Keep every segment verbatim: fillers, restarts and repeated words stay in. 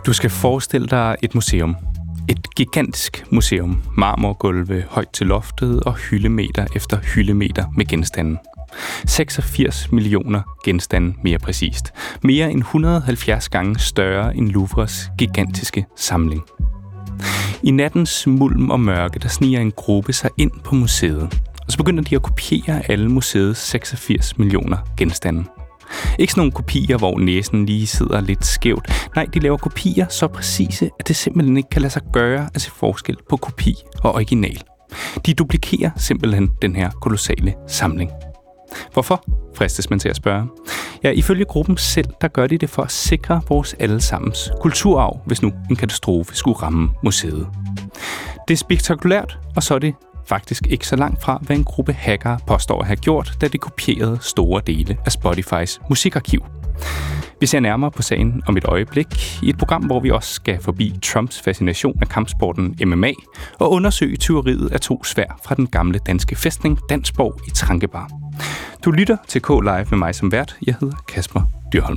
Du skal forestille dig et museum. Et gigantisk museum. Marmorgulve højt til loftet og hyldemeter efter hyldemeter med genstande. seksogfirs millioner genstande mere præcist. Mere end et hundrede og halvfjerds gange større end Louvres gigantiske samling. I nattens mulm og mørke, der sniger en gruppe sig ind på museet. Og så begynder de at kopiere alle museets seksogfirs millioner genstande. Ikke sådan nogle kopier, hvor næsen lige sidder lidt skævt. Nej, de laver kopier så præcise, at det simpelthen ikke kan lade sig gøre at se forskel på kopi og original. De duplikerer simpelthen den her kolossale samling. Hvorfor? Fristes man til at spørge. Ja, ifølge gruppen selv, der gør de det for at sikre vores allesammens kulturarv, hvis nu en katastrofe skulle ramme museet. Det er spektakulært, og så er det faktisk ikke så langt fra, hvad en gruppe hackere påstår at have gjort, da de kopierede store dele af Spotifys musikarkiv. Vi ser nærmere på sagen om et øjeblik i et program, hvor vi også skal forbi Trumps fascination af kampsporten M M A og undersøge tyveriet af to sværd fra den gamle danske fæstning Dansborg i Trankebar. Du lytter til K Live med mig som vært. Jeg hedder Kasper Dyrholm.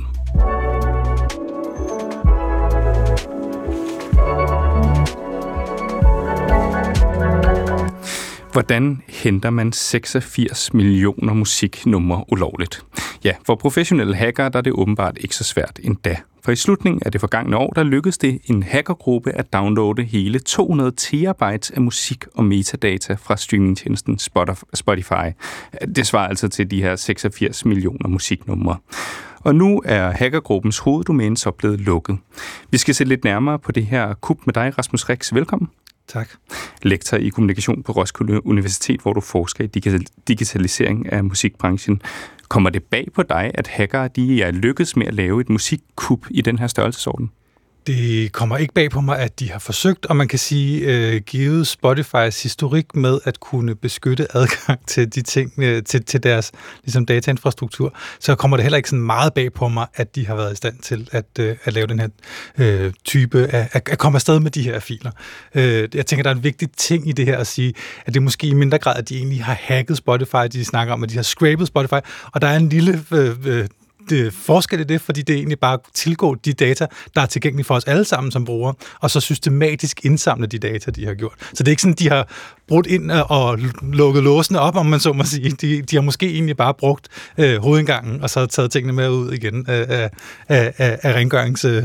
Hvordan henter man seksogfirs millioner musiknumre ulovligt? Ja, for professionelle hackere der er det åbenbart ikke så svært endda. For i slutningen af det forgangne år, der lykkedes det en hackergruppe at downloade hele to hundrede terabytes af musik og metadata fra streamingtjenesten Spotify. Det svarer altså til de her seksogfirs millioner musiknumre. Og nu er hackergruppens hoveddomæne så blevet lukket. Vi skal se lidt nærmere på det her kup med dig, Rasmus Rix. Velkommen. Tak. Lektor i kommunikation på Roskilde Universitet, hvor du forsker i digitalisering af musikbranchen. Kommer det bag på dig, at hackere de er lykkedes med at lave et musikkup i den her størrelsesorden? Det kommer ikke bag på mig, at de har forsøgt, og man kan sige, øh, givet Spotifys historik med at kunne beskytte adgang til de ting, øh, til, til deres ligesom datainfrastruktur, så kommer det heller ikke sådan meget bag på mig, at de har været i stand til at, øh, at lave den her øh, type af, at, at komme afsted med de her filer. Øh, jeg tænker, der er en vigtig ting i det her at sige, at det måske i mindre grad, at de egentlig har hacket Spotify, de snakker om, at de har scrapet Spotify, og der er en lille øh, øh, Det forskel i det, fordi det er egentlig bare tilgå de data, der er tilgængelige for os alle sammen som brugere, og så systematisk indsamle de data, de har gjort. Så det er ikke sådan, de har brudt ind og lukket låsene op, om man så må sige. De, de har måske egentlig bare brugt øh, hovedindgangen, og så taget tingene med ud igen af, af, af, af rengørings... Øh,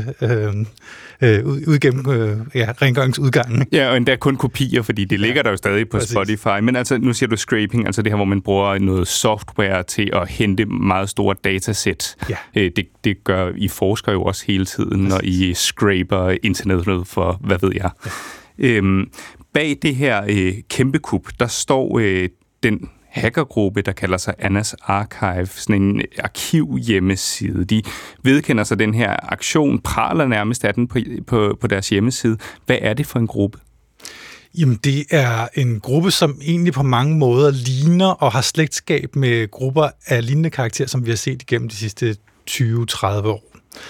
øh, ud igennem øh, ja, rengøringsudgangen. Ja, og endda kun kopier, fordi de ligger ja, der jo stadig på præcis. Spotify. Men altså, nu siger du scraping, altså det her, hvor man bruger noget software til at hente meget store datasæt. Ja. Øh, det, det gør I forsker jo også hele tiden, præcis. Når I scraper internettet for, hvad ved jeg. Ja. Øhm, bag det her øh, kæmpe kup, der står øh, den hackergruppe, der kalder sig Annas Archive, sådan en arkivhjemmeside. De vedkender sig den her aktion, praler nærmest af den på, på, på deres hjemmeside. Hvad er det for en gruppe? Jamen, det er en gruppe, som egentlig på mange måder ligner og har slægtskab med grupper af lignende karakter, som vi har set igennem de sidste tyve til tredive år.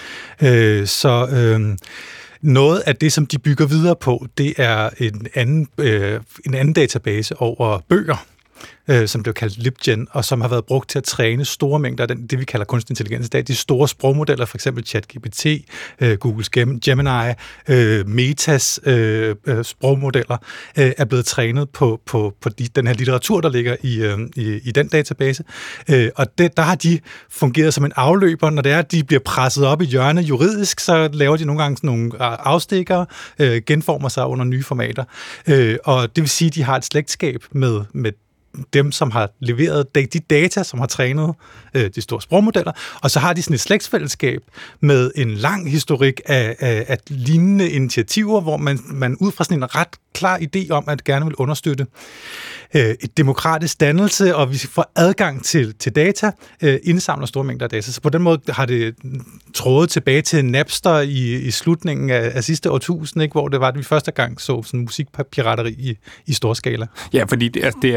Øh, så... Øh, Noget af det, som de bygger videre på, det er en anden, øh, en anden database over bøger, øh, som blev kaldt LibGen, og som har været brugt til at træne store mængder af den, det, vi kalder kunstig intelligens i dag. De store sprogmodeller, for eksempel ChatGPT, øh, Googles Gemini, øh, Metas øh, øh, sprogmodeller, øh, er blevet trænet på, på, på de, den her litteratur, der ligger i, øh, i, i den database. Øh, og det, der har de fungeret som en afløber. Når det er, at de bliver presset op i hjørnet juridisk, så laver de nogle gange sådan nogle afstikkere, øh, genformer sig under nye formater. Øh, og det vil sige, at de har et slægtskab med, med dem, som har leveret de data, som har trænet øh, de store sprogmodeller, og så har de sådan et slægtsfællesskab med en lang historik af, af, af lignende initiativer, hvor man, man ud fra sådan en ret klar idé om, at gerne vil understøtte øh, et demokratisk dannelse, og vi får adgang til, til data, øh, indsamler store mængder af data. Så på den måde har det trådet tilbage til Napster i, i slutningen af, af sidste årtusind, ikke, hvor det var, at vi første gang så sådan musikpirateri i, i stor skala. Ja, fordi det er, det er jo øh,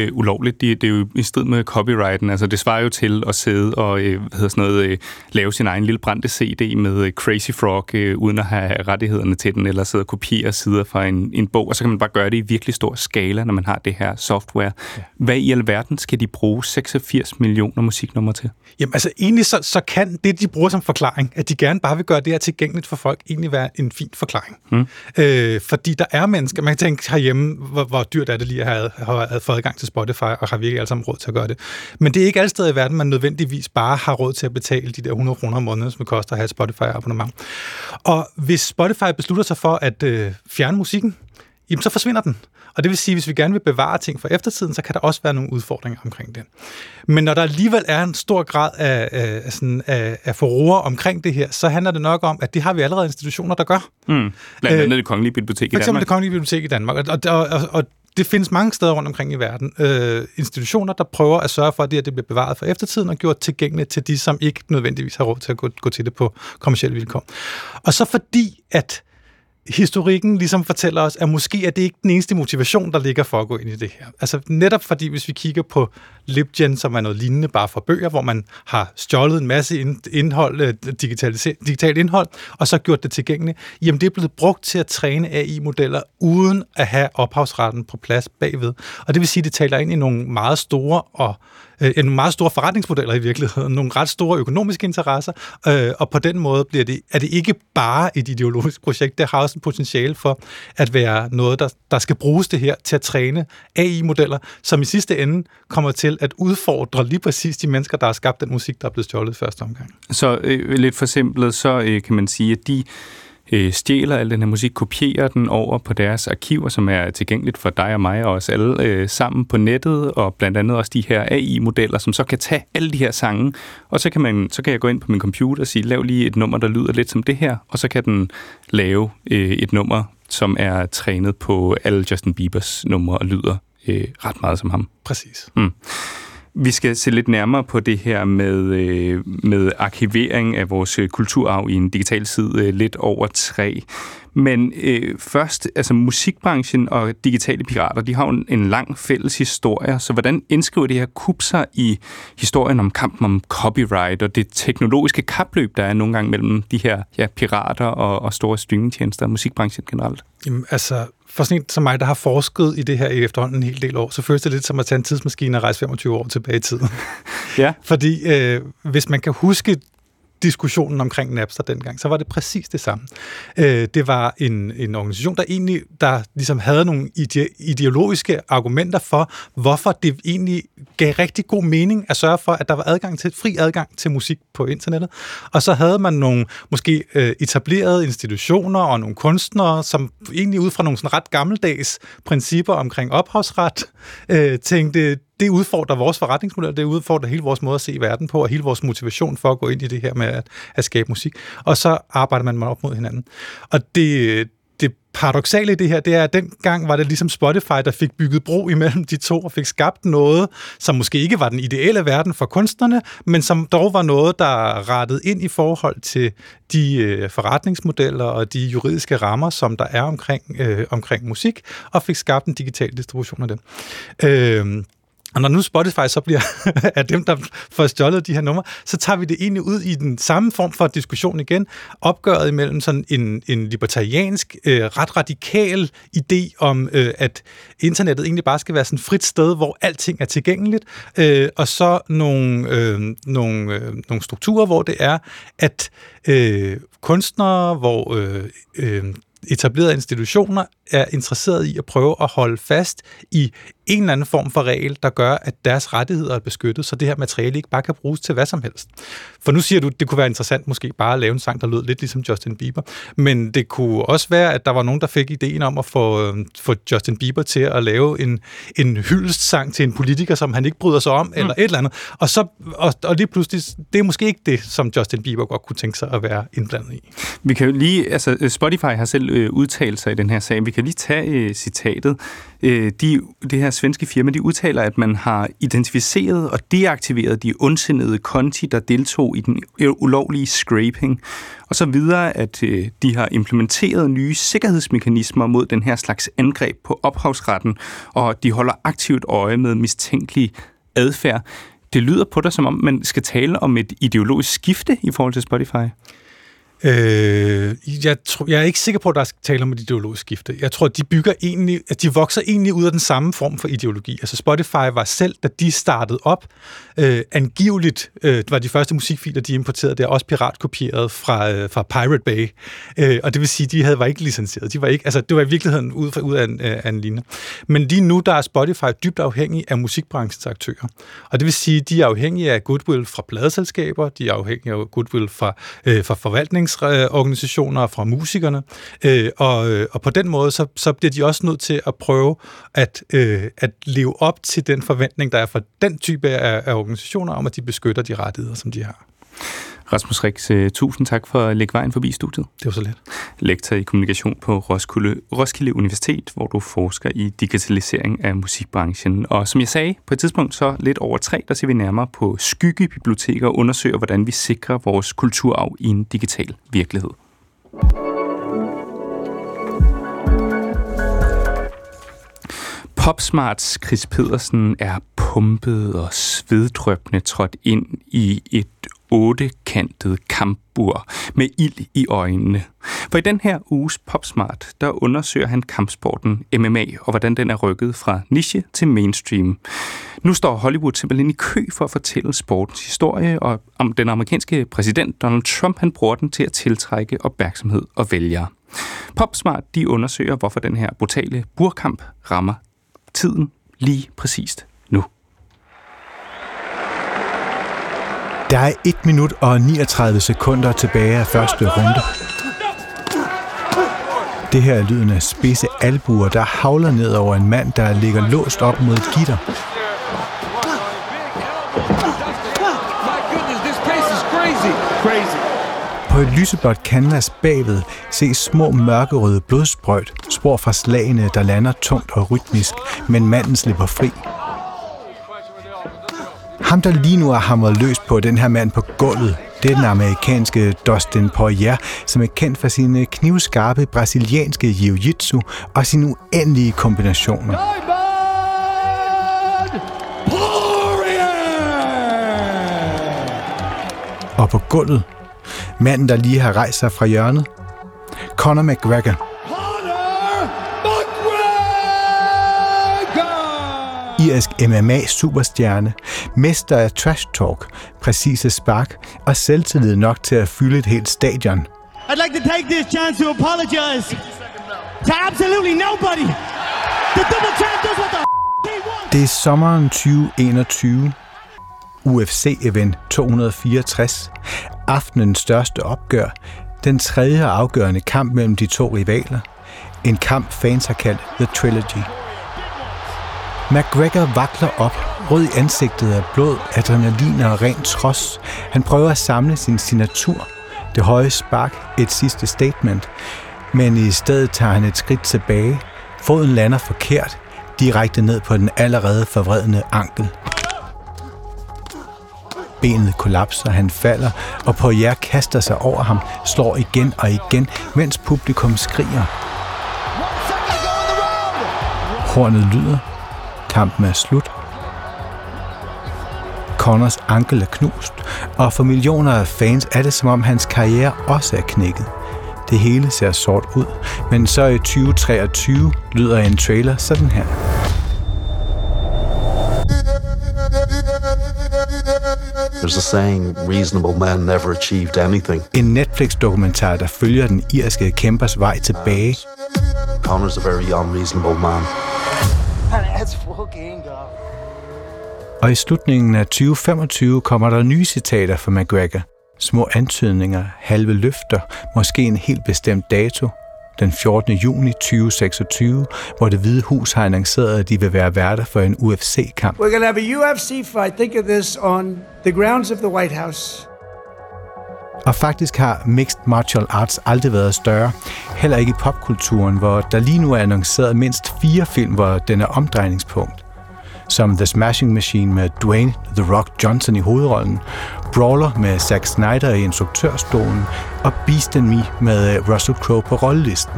øh, ulovligt. Det, det er jo i strid med copyrighten. Altså, det svarer jo til at sidde og øh, hvad hedder sådan noget, øh, lave sin egen lille brændte C D med øh, Crazy Frog, øh, uden at have rettighederne til den, eller sidde og kopiere sider fra en, en bog, og så kan man bare gøre det i virkelig stor skala, når man har det her software. Ja. Hvad i alverden skal de bruge seksogfirs millioner musiknumre til? Jamen altså, egentlig så, så kan det, de bruger som forklaring, at de gerne bare vil gøre det her tilgængeligt for folk, egentlig være en fin forklaring. Hmm. Øh, fordi der er mennesker, man kan tænke herhjemme, hvor, hvor dyrt er det lige at have, have, have fået adgang til Spotify, og har virkelig alle sammen råd til at gøre det. Men det er ikke alle steder i verden, man nødvendigvis bare har råd til at betale de der hundrede kroner om måneden, som det koster at have et Spotify-abonnement. Og hvis Spotify beslutter sig for at øh, fjerne musikken, jamen så forsvinder den. Og det vil sige, at hvis vi gerne vil bevare ting for eftertiden, så kan der også være nogle udfordringer omkring det. Men når der alligevel er en stor grad af, af, sådan, af, af furore omkring det her, så handler det nok om, at det har vi allerede institutioner, der gør. Mm. Blandt andet det Kongelige Bibliotek i Danmark. For eksempel det Kongelige Bibliotek i Danmark. Og, og, og, og det findes mange steder rundt omkring i verden. Øh, institutioner, der prøver at sørge for, at det, at det bliver bevaret for eftertiden og gjort tilgængeligt til de, som ikke nødvendigvis har råd til at gå, gå til det på kommercielle vilkår. Og så fordi, at historikken ligesom fortæller os, at måske er det ikke den eneste motivation, der ligger for at gå ind i det her. Altså netop fordi, hvis vi kigger på LibGen, som er noget lignende bare for bøger, hvor man har stjålet en masse indhold, digitalt indhold, og så gjort det tilgængeligt, jamen det er blevet brugt til at træne A I-modeller, uden at have ophavsretten på plads bagved. Og det vil sige, at det taler ind i nogle meget store og en meget store forretningsmodeller i virkeligheden, nogle ret store økonomiske interesser, øh, og på den måde bliver det, er det ikke bare et ideologisk projekt, det har også en potentiale for at være noget, der, der skal bruges det her til at træne A I-modeller, som i sidste ende kommer til at udfordre lige præcis de mennesker, der har skabt den musik, der er blevet stjålet første omgang. Så øh, lidt forsimplet, så øh, kan man sige, at de øh, stjæler al den her musik, kopierer den over på deres arkiver, som er tilgængeligt for dig og mig og os alle øh, sammen på nettet, og blandt andet også de her A I-modeller, som så kan tage alle de her sange, og så kan, man, så kan jeg gå ind på min computer og sige, lav lige et nummer, der lyder lidt som det her, og så kan den lave øh, et nummer, som er trænet på alle Justin Biebers numre og lyder øh, ret meget som ham. Præcis. Mm. Vi skal se lidt nærmere på det her med, øh, med arkivering af vores kulturarv i en digital tid øh, lidt over tre. Men øh, først, altså musikbranchen og digitale pirater, de har jo en, en lang fælles historie, så hvordan indskriver det her kup sig i historien om kampen om copyright og det teknologiske kapløb, der er nogle gange mellem de her ja, pirater og, og store streamingtjenester og musikbranchen generelt? Jamen altså, for sådan en som mig, der har forsket i det her i efterhånden en hel del år, så føles det lidt som at tage en tidsmaskine og rejse femogtyve år tilbage i tiden. Ja. Fordi øh, hvis man kan huske diskussionen omkring Napster dengang, så var det præcis det samme. Øh, det var en, en organisation, der egentlig der ligesom havde nogle ide- ideologiske argumenter for, hvorfor det egentlig gav rigtig god mening at sørge for, at der var adgang til fri adgang til musik på internettet. Og så havde man nogle måske øh, etablerede institutioner og nogle kunstnere, som egentlig ud fra nogle sådan ret gammeldags principper omkring ophavsret, øh, tænkte, det udfordrer vores forretningsmodel, det udfordrer hele vores måde at se verden på, og hele vores motivation for at gå ind i det her med at, at skabe musik. Og så arbejder man op mod hinanden. Og det, det paradoksale i det her, det er, at dengang var det ligesom Spotify, der fik bygget bro imellem de to, og fik skabt noget, som måske ikke var den ideelle verden for kunstnerne, men som dog var noget, der rettede ind i forhold til de øh, forretningsmodeller og de juridiske rammer, som der er omkring, øh, omkring musik, og fik skabt en digital distribution af det. Øh, Og når nu Spotify så bliver af dem, der får stjålet de her numre, så tager vi det egentlig ud i den samme form for diskussion igen, opgøret imellem sådan en, en libertariansk, øh, ret radikal idé om, øh, at internettet egentlig bare skal være sådan et frit sted, hvor alting er tilgængeligt, øh, og så nogle, øh, nogle, øh, nogle strukturer, hvor det er, at øh, kunstnere, hvor øh, øh, etablerede institutioner er interesseret i at prøve at holde fast i en eller anden form for regel, der gør, at deres rettigheder er beskyttet, så det her materiale ikke bare kan bruges til hvad som helst. For nu siger du, det kunne være interessant måske bare at lave en sang, der lød lidt ligesom Justin Bieber, men det kunne også være, at der var nogen, der fik ideen om at få, få Justin Bieber til at lave en, en hyldestsang til en politiker, som han ikke bryder sig om, mm. eller et eller andet. Og, så, og, og lige pludselig, det er måske ikke det, som Justin Bieber godt kunne tænke sig at være indblandet i. Vi kan jo lige, altså Spotify har selv øh, udtalelser i den her sag. Vi kan lige tage øh, citatet. Øh, de, det her svenske firma, de udtaler, at man har identificeret og deaktiveret de ondsindede konti, der deltog i den ulovlige scraping, og så videre, at øh, de har implementeret nye sikkerhedsmekanismer mod den her slags angreb på ophavsretten, og de holder aktivt øje med mistænkelig adfærd. Det lyder på dig, som om man skal tale om et ideologisk skifte i forhold til Spotify. Øh, jeg, tror, jeg er ikke sikker på, at der skal tale om et ideologisk skifte. Jeg tror, at de bygger egentlig, at de vokser egentlig ud af den samme form for ideologi. Altså Spotify var selv, da de startede op, øh, angiveligt øh, var de første musikfiler, de importerede, der også piratkopieret fra, øh, fra Pirate Bay. Øh, og det vil sige, de havde, var ikke licenseret. De var ikke, altså, det var i virkeligheden ud, fra, ud af, en, af en linje. Men lige nu, der er Spotify dybt afhængig af musikbranchens aktører. Og det vil sige, de er afhængige af goodwill fra pladeselskaber, de er afhængige af goodwill fra, øh, fra forvaltnings organisationer, fra musikerne, øh, og, og på den måde, så, så bliver de også nødt til at prøve at, øh, at leve op til den forventning, der er fra den type af, af organisationer, om at de beskytter de rettigheder, som de har. Rasmus Rix, uh, tusind tak for at lægge vejen forbi studiet. Det var så let. Lektor i kommunikation på Roskilde, Roskilde Universitet, hvor du forsker i digitalisering af musikbranchen. Og som jeg sagde, på et tidspunkt så lidt over tre, der ser vi nærmere på skyggebiblioteker og undersøger, hvordan vi sikrer vores kulturarv i en digital virkelighed. Popsmarts Chris Pedersen er pumpet og sveddrøbende trådt ind i et ottekantet kampbur med ild i øjnene. For i den her uges Popsmart, der undersøger han kampsporten M M A, og hvordan den er rykket fra niche til mainstream. Nu står Hollywood simpelthen i kø for at fortælle sportens historie, og om den amerikanske præsident Donald Trump, han bruger den til at tiltrække opmærksomhed og vælgere. Popsmart, de undersøger, hvorfor den her brutale burkamp rammer tiden lige præcist nu. Der er et minut og niogtredive sekunder tilbage af første runde. Det her er lyden af spidse albuer, der havler ned over en mand, der ligger låst op mod et gitter. På et lyseblåt canvas bagved ses små mørkerøde blodsprøjt, spor fra slagene, der lander tungt og rytmisk, men manden slipper fri. Ham, der lige nu er hamret løs på den her mand på gulvet, det er den amerikanske Dustin Poirier, som er kendt for sine knivskarpe brasilianske jiu-jitsu og sine uendelige kombinationer. Og på gulvet, manden, der lige har rejst sig fra hjørnet, Conor McGregor. Irsk M M A-superstjerne, mester af trash talk, præcise spark og selvtillid nok til at fylde et helt stadion. I'd like to take this chance to apologize to absolutely nobody. The double champ does what the f*** he wants. Det er sommeren tyve enogtyve. U F C-event to hundrede fireogtres. Aftenens største opgør. Den tredje afgørende kamp mellem de to rivaler. En kamp fans har kaldt The Trilogy. McGregor vakler op, rød i ansigtet af blod, adrenalin og ren trods. Han prøver at samle sin signatur, det høje spark, et sidste statement. Men i stedet tager han et skridt tilbage. Foden lander forkert, direkte ned på den allerede forvredne ankel. Benet kollapser, han falder, og Poirier kaster sig over ham, slår igen og igen, mens publikum skriger. Hornet lyder. Kampen er slut. Conors ankel er knust, og for millioner af fans er det, som om hans karriere også er knækket. Det hele ser sort ud, men så i tyve treogtyve lyder en trailer sådan her. There's a saying, reasonable men never achieved anything. En Netflix-dokumentar, der følger den irske kæmpers vej tilbage. Conor's a very unreasonable man. Og i slutningen af tyve femogtyve kommer der nye citater fra McGregor. Små antydninger, halve løfter, måske en helt bestemt dato. Den fjortende juni tyve seksogtyve, hvor Det Hvide Hus har annonceret, at de vil være værter for en U F C-kamp. We're going to have a U F C fight. Think of this on the grounds of the White House. Og faktisk har mixed martial arts aldrig været større. Heller ikke i popkulturen, hvor der lige nu er annonceret mindst fire film, hvor den er omdrejningspunkt. Som The Smashing Machine med Dwayne The Rock Johnson i hovedrollen, Brawler med Zack Snyder i instruktørstolen og Beast and Me med Russell Crowe på rollelisten.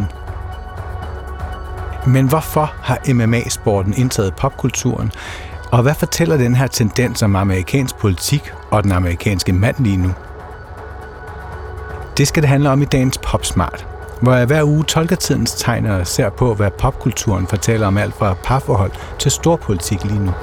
Men hvorfor har M M A-sporten indtaget popkulturen? Og hvad fortæller den her tendens om amerikansk politik og den amerikanske mand lige nu? Det skal det handle om i dagens Popsmart, hvor jeg hver uge tolker tidens tegn og ser på, hvad popkulturen fortæller om alt fra parforhold til storpolitik lige nu.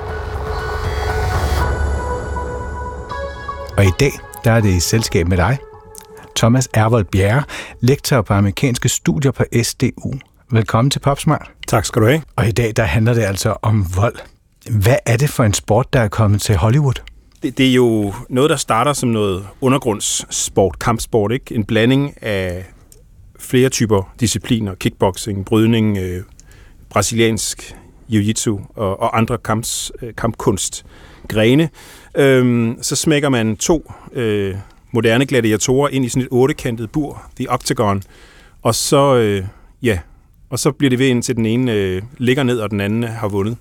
Og i dag, der er det i selskab med dig, Thomas Ervold Bjerre, lektor på amerikanske studier på S D U. Velkommen til Popsmart. Tak skal du have. Og i dag, der handler det altså om vold. Hvad er det for en sport, der er kommet til Hollywood? Det, det er jo noget, der starter som noget undergrundssport, kampsport, ikke? En blanding af flere typer discipliner, kickboxing, brydning, øh, brasiliansk jiu-jitsu og, og andre kamps, øh, kampkunstgrene. Øhm, så smækker man to øh, moderne gladiatorer ind i sådan et ottekantet bur, the octagon, og så, øh, ja, og så bliver det ved indtil den ene øh, ligger ned, og den anden har vundet.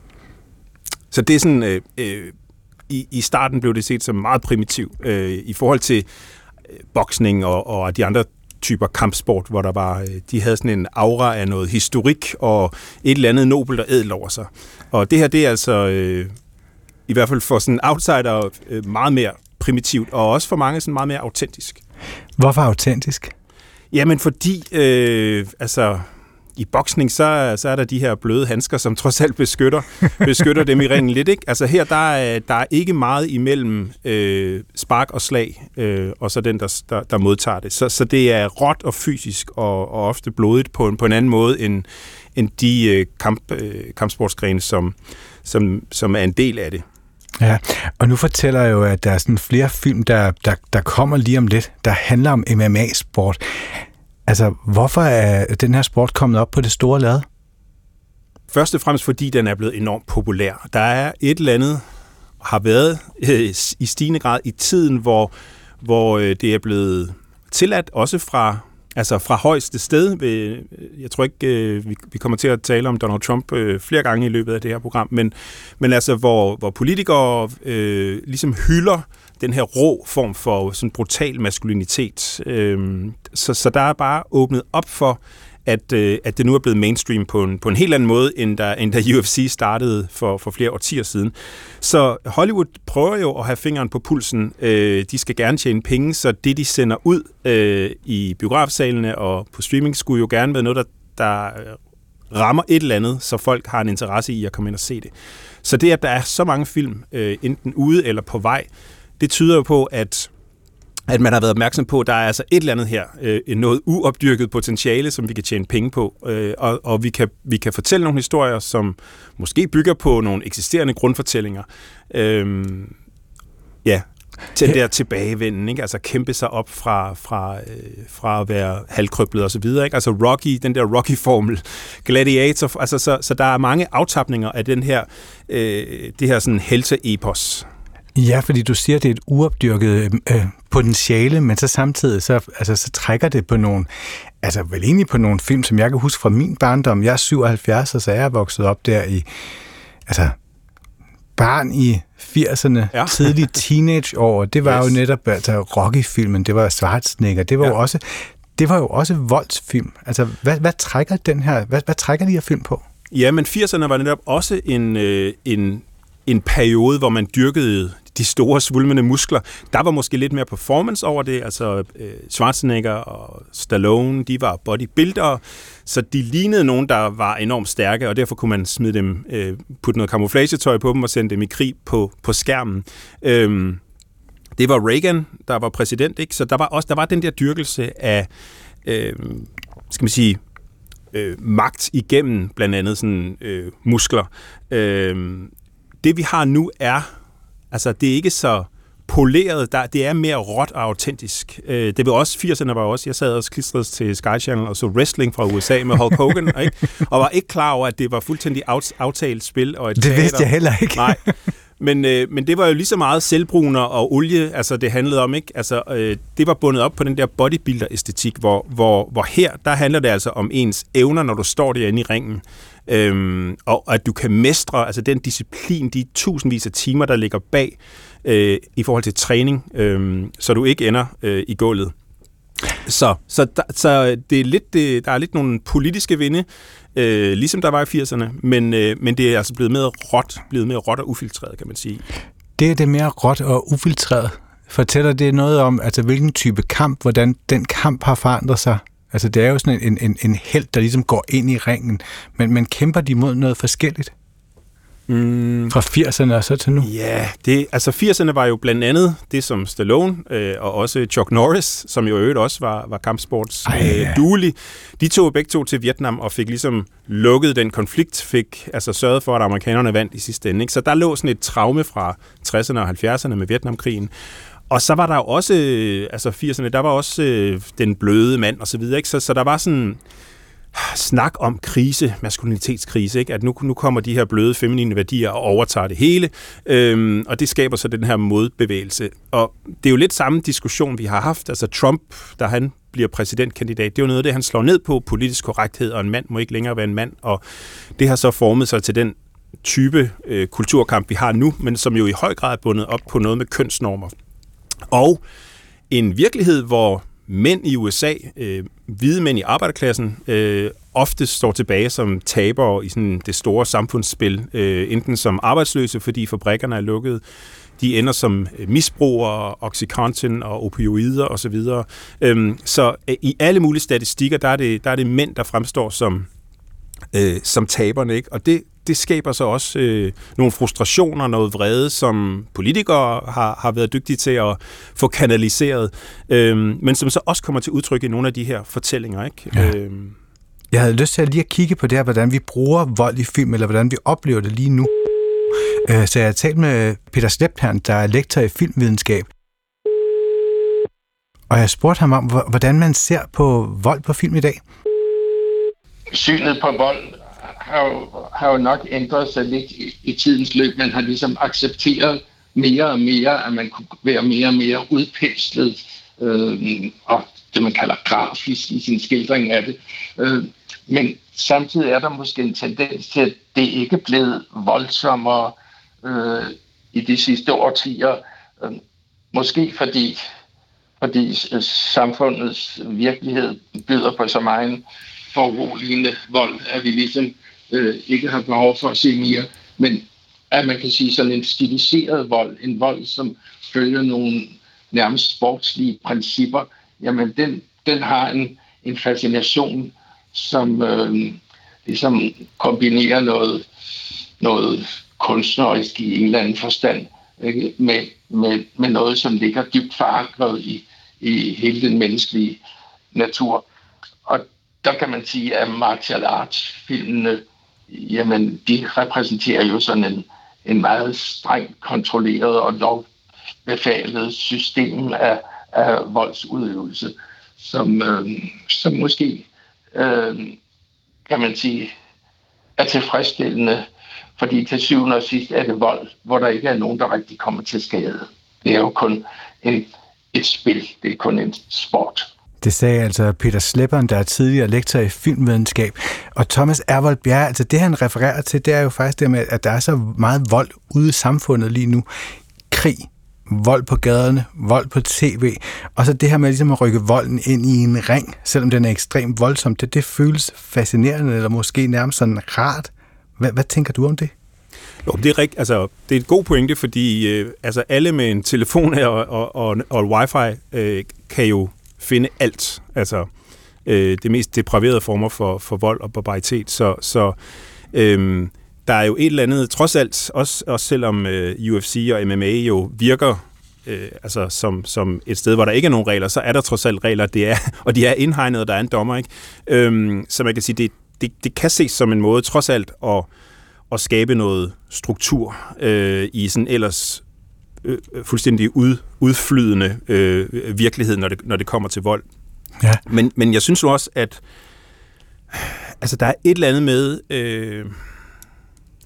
Så det er sådan, øh, øh, i, i starten blev det set som meget primitiv øh, i forhold til øh, boksning og, og de andre typer kampsport, hvor der var, øh, de havde sådan en aura af noget historik og et eller andet nobelt og ædelt over sig. Og det her, det er altså øh, i hvert fald for sådan en outsider øh, meget mere primitivt, og også for mange sådan meget mere autentisk. Hvorfor autentisk? Jamen fordi, øh, altså... I boksning, så, så er der de her bløde handsker, som trods alt beskytter, beskytter dem i ringen lidt, ikke? Altså her, der er, der er ikke meget imellem øh, spark og slag, øh, og så den, der, der, der modtager det. Så, så det er råt og fysisk, og, og ofte blodigt på en, på en anden måde, end, end de øh, kamp, øh, kampsportsgrene, som, som, som er en del af det. Ja, og nu fortæller jeg jo, at der er sådan flere film, der, der, der kommer lige om lidt, der handler om M M A-sport. Altså, hvorfor er den her sport kommet op på det store lad? Først og fremmest, fordi den er blevet enormt populær. Der er et eller andet, har været øh, i stigende grad i tiden, hvor, hvor øh, det er blevet tilladt, også fra, altså fra højeste sted. Ved, jeg tror ikke, øh, vi, vi kommer til at tale om Donald Trump øh, flere gange i løbet af det her program, men, men altså, hvor, hvor politikere øh, ligesom hylder den her rå form for sådan brutal maskulinitet. Øhm, så, så der er bare åbnet op for, at, øh, at det nu er blevet mainstream på en, på en helt anden måde, end da, end da U F C startede for, for flere årtier siden. Så Hollywood prøver jo at have fingeren på pulsen. Øh, de skal gerne tjene penge, så det, de sender ud øh, i biografsalene og på streaming, skulle jo gerne være noget, der, der rammer et eller andet, så folk har en interesse i at komme ind og se det. Så det, at der er så mange film, øh, enten ude eller på vej, det tyder jo på, at, at man har været opmærksom på, at der er altså et eller andet her, øh, noget uopdyrket potentiale, som vi kan tjene penge på, øh, og, og vi, kan, vi kan fortælle nogle historier, som måske bygger på nogle eksisterende grundfortællinger. Øh, ja, til den der tilbagevenden, ikke? Altså kæmpe sig op fra, fra, øh, fra at være halvkrøblet og så videre, ikke? Altså Rocky, den der Rocky-formel, Gladiator, altså så, så der er mange aftapninger af den her, øh, det her sådan helte-epos. Ja, fordi du siger, at det er et uopdyrket øh, potentiale, men så samtidig så, altså, så trækker det på nogle, altså vel egentlig på nogle film, som jeg kan huske fra min barndom. Jeg er syvoghalvfjerds, og så er jeg vokset op der i, altså barn i firserne, ja. Tidlige teenageår. Det var yes. jo netop altså Rocky-filmen, det var Schwarzenegger, det var ja. jo også, det var jo også voldsfilm. Altså hvad, hvad trækker den her, hvad, hvad trækker de her film på? Ja, men firserne var netop også en øh, en en periode, hvor man dyrkede de store svulmende muskler. Der var måske lidt mere performance over det, altså øh, Schwarzenegger og Stallone, de var bodybuildere, så de lignede nogen, der var enormt stærke, og derfor kunne man smide dem, øh, putte noget camouflagetøj på dem og sende dem i krig på, på skærmen. Øhm, det var Reagan, der var præsident, ikke? Så der var også der var den der dyrkelse af, øh, skal man sige, øh, magt igennem blandt andet sådan øh, muskler. Øh, Det vi har nu er, altså det er ikke så poleret, der, det er mere råt og autentisk. Øh, det var også, firserne var også, jeg sad også klistret til Sky Channel og så wrestling fra U S A med Hulk Hogan, ikke? Og var ikke klar over, at det var fuldstændig aftalt spil. Og et det teater. vidste jeg heller ikke. Nej, men, øh, men det var jo lige så meget selvbruner og olie, altså det handlede om, ikke? Altså, øh, det var bundet op på den der bodybuilder-æstetik, hvor, hvor, hvor her, der handler det altså om ens evner, når du står derinde i ringen. Øhm, og at du kan mestre altså den disciplin, de tusindvis af timer, der ligger bag øh, i forhold til træning, øh, så du ikke ender øh, i gulvet. Så, så, der, så det er lidt, det, der er lidt nogle politiske vinde, øh, ligesom der var i firserne, men, øh, men det er altså blevet mere råt, blevet mere råt og ufiltreret, kan man sige. Det er det mere råt og ufiltreret. Fortæller det noget om, altså hvilken type kamp, hvordan den kamp har forandret sig? Altså det er jo sådan en, en, en helt, der ligesom går ind i ringen, men man kæmper de mod noget forskelligt? Mm. Fra firserne og så til nu? Ja, det, altså firserne var jo blandt andet det, som Stallone øh, og også Chuck Norris, som jo øvrigt også var, var kampsports øh, duelig, de tog begge to til Vietnam og fik ligesom lukket den konflikt, fik altså sørget for, at amerikanerne vandt i sidste ende. Ikke? Så der lå sådan et traume fra tresserne og halvfjerdserne med Vietnamkrigen. Og så var der jo også, altså firserne, der var også øh, den bløde mand og så videre, ikke? Så, så der var sådan snak om krise, maskulinitetskrise, ikke? At nu, nu kommer de her bløde feminine værdier og overtager det hele, øhm, og det skaber så den her modbevægelse. Og det er jo lidt samme diskussion, vi har haft. Altså Trump, da han bliver præsidentkandidat, det er jo noget af det, han slår ned på, politisk korrekthed, og en mand må ikke længere være en mand, og det har så formet sig til den type øh, kulturkamp, vi har nu, men som jo i høj grad er bundet op på noget med kønsnormer. Og en virkelighed, hvor mænd i U S A, øh, hvide mænd i arbejderklassen, øh, ofte står tilbage som tabere i sådan det store samfundsspil, øh, enten som arbejdsløse, fordi fabrikkerne er lukket, de ender som misbrugere, Oxycontin og opioider osv. Øh, så øh, i alle mulige statistikker, der er det, der er det mænd, der fremstår som, øh, som taberne, ikke? Og det Det skaber så også øh, nogle frustrationer, noget vrede, som politikere har, har været dygtige til at få kanaliseret, øh, men som så også kommer til udtryk i nogle af de her fortællinger. Ikke? Ja. Øh. Jeg havde lyst til at lige at kigge på det her, hvordan vi bruger vold i film, eller hvordan vi oplever det lige nu. Øh, så jeg har talt med Peter Sleptern, der er lektor i filmvidenskab, og jeg spurgte ham om, hvordan man ser på vold på film i dag. Synet på vold har jo, har jo nok ændret sig lidt i, i tidens løb. Man har ligesom accepteret mere og mere, at man kunne være mere og mere udpenslet øh, og det, man kalder grafisk i sin skildring af det. Øh, men samtidig er der måske en tendens til, at det ikke er blevet voldsommere øh, i de sidste årtier. Øh, måske fordi, fordi samfundets virkelighed byder på så meget foruroligende vold, at vi ligesom øh, ikke har behov for at se mere, men at man kan sige sådan en stiliseret vold, en vold, som følger nogle nærmest sportslige principper, jamen den, den har en, en fascination, som øh, ligesom kombinerer noget, noget kunstnerisk i en eller anden forstand, ikke? Med, med, med noget, som ligger dybt forankret i, i hele den menneskelige natur. Og der kan man sige, at martial arts-filmene, jamen, de repræsenterer jo sådan en, en meget strengt kontrolleret og lovbefalet system af, af voldsudøvelse, som, øh, som måske, øh, kan man sige, er tilfredsstillende, fordi til syvende og sidst er det vold, hvor der ikke er nogen, der rigtig kommer til skade. Det er jo kun en, et spil, det er kun en sport. Det sagde altså Peter Sleptern, der er tidligere lektor i filmvidenskab. Og Thomas Ervold Bjerre, altså det han refererer til, det er jo faktisk det med, at der er så meget vold ude i samfundet lige nu. Krig, vold på gaderne, vold på tv, og så det her med ligesom at rykke volden ind i en ring, selvom den er ekstremt voldsom, det, det føles fascinerende, eller måske nærmest sådan rart. Hvad, hvad tænker du om det? Jo, det er rigtigt. Altså, det er et god pointe, fordi øh, altså alle med en telefon og, og, og, og wifi øh, kan jo finde alt, altså øh, det mest depraverede former for, for vold og barbaritet, så, så øh, der er jo et eller andet, trods alt, også, også selvom øh, U F C og M M A jo virker øh, altså som, som et sted, hvor der ikke er nogen regler, så er der trods alt regler, det er, og de er indhegnet, og der er en dommer, ikke? Øh, så man kan sige, det, det, det kan ses som en måde, trods alt, at, at skabe noget struktur øh, i sådan ellers Øh, fuldstændig ud, udflydende øh, virkelighed, når det, når det kommer til vold. Ja. Men, men jeg synes jo også, at altså, der er et eller andet med... Øh,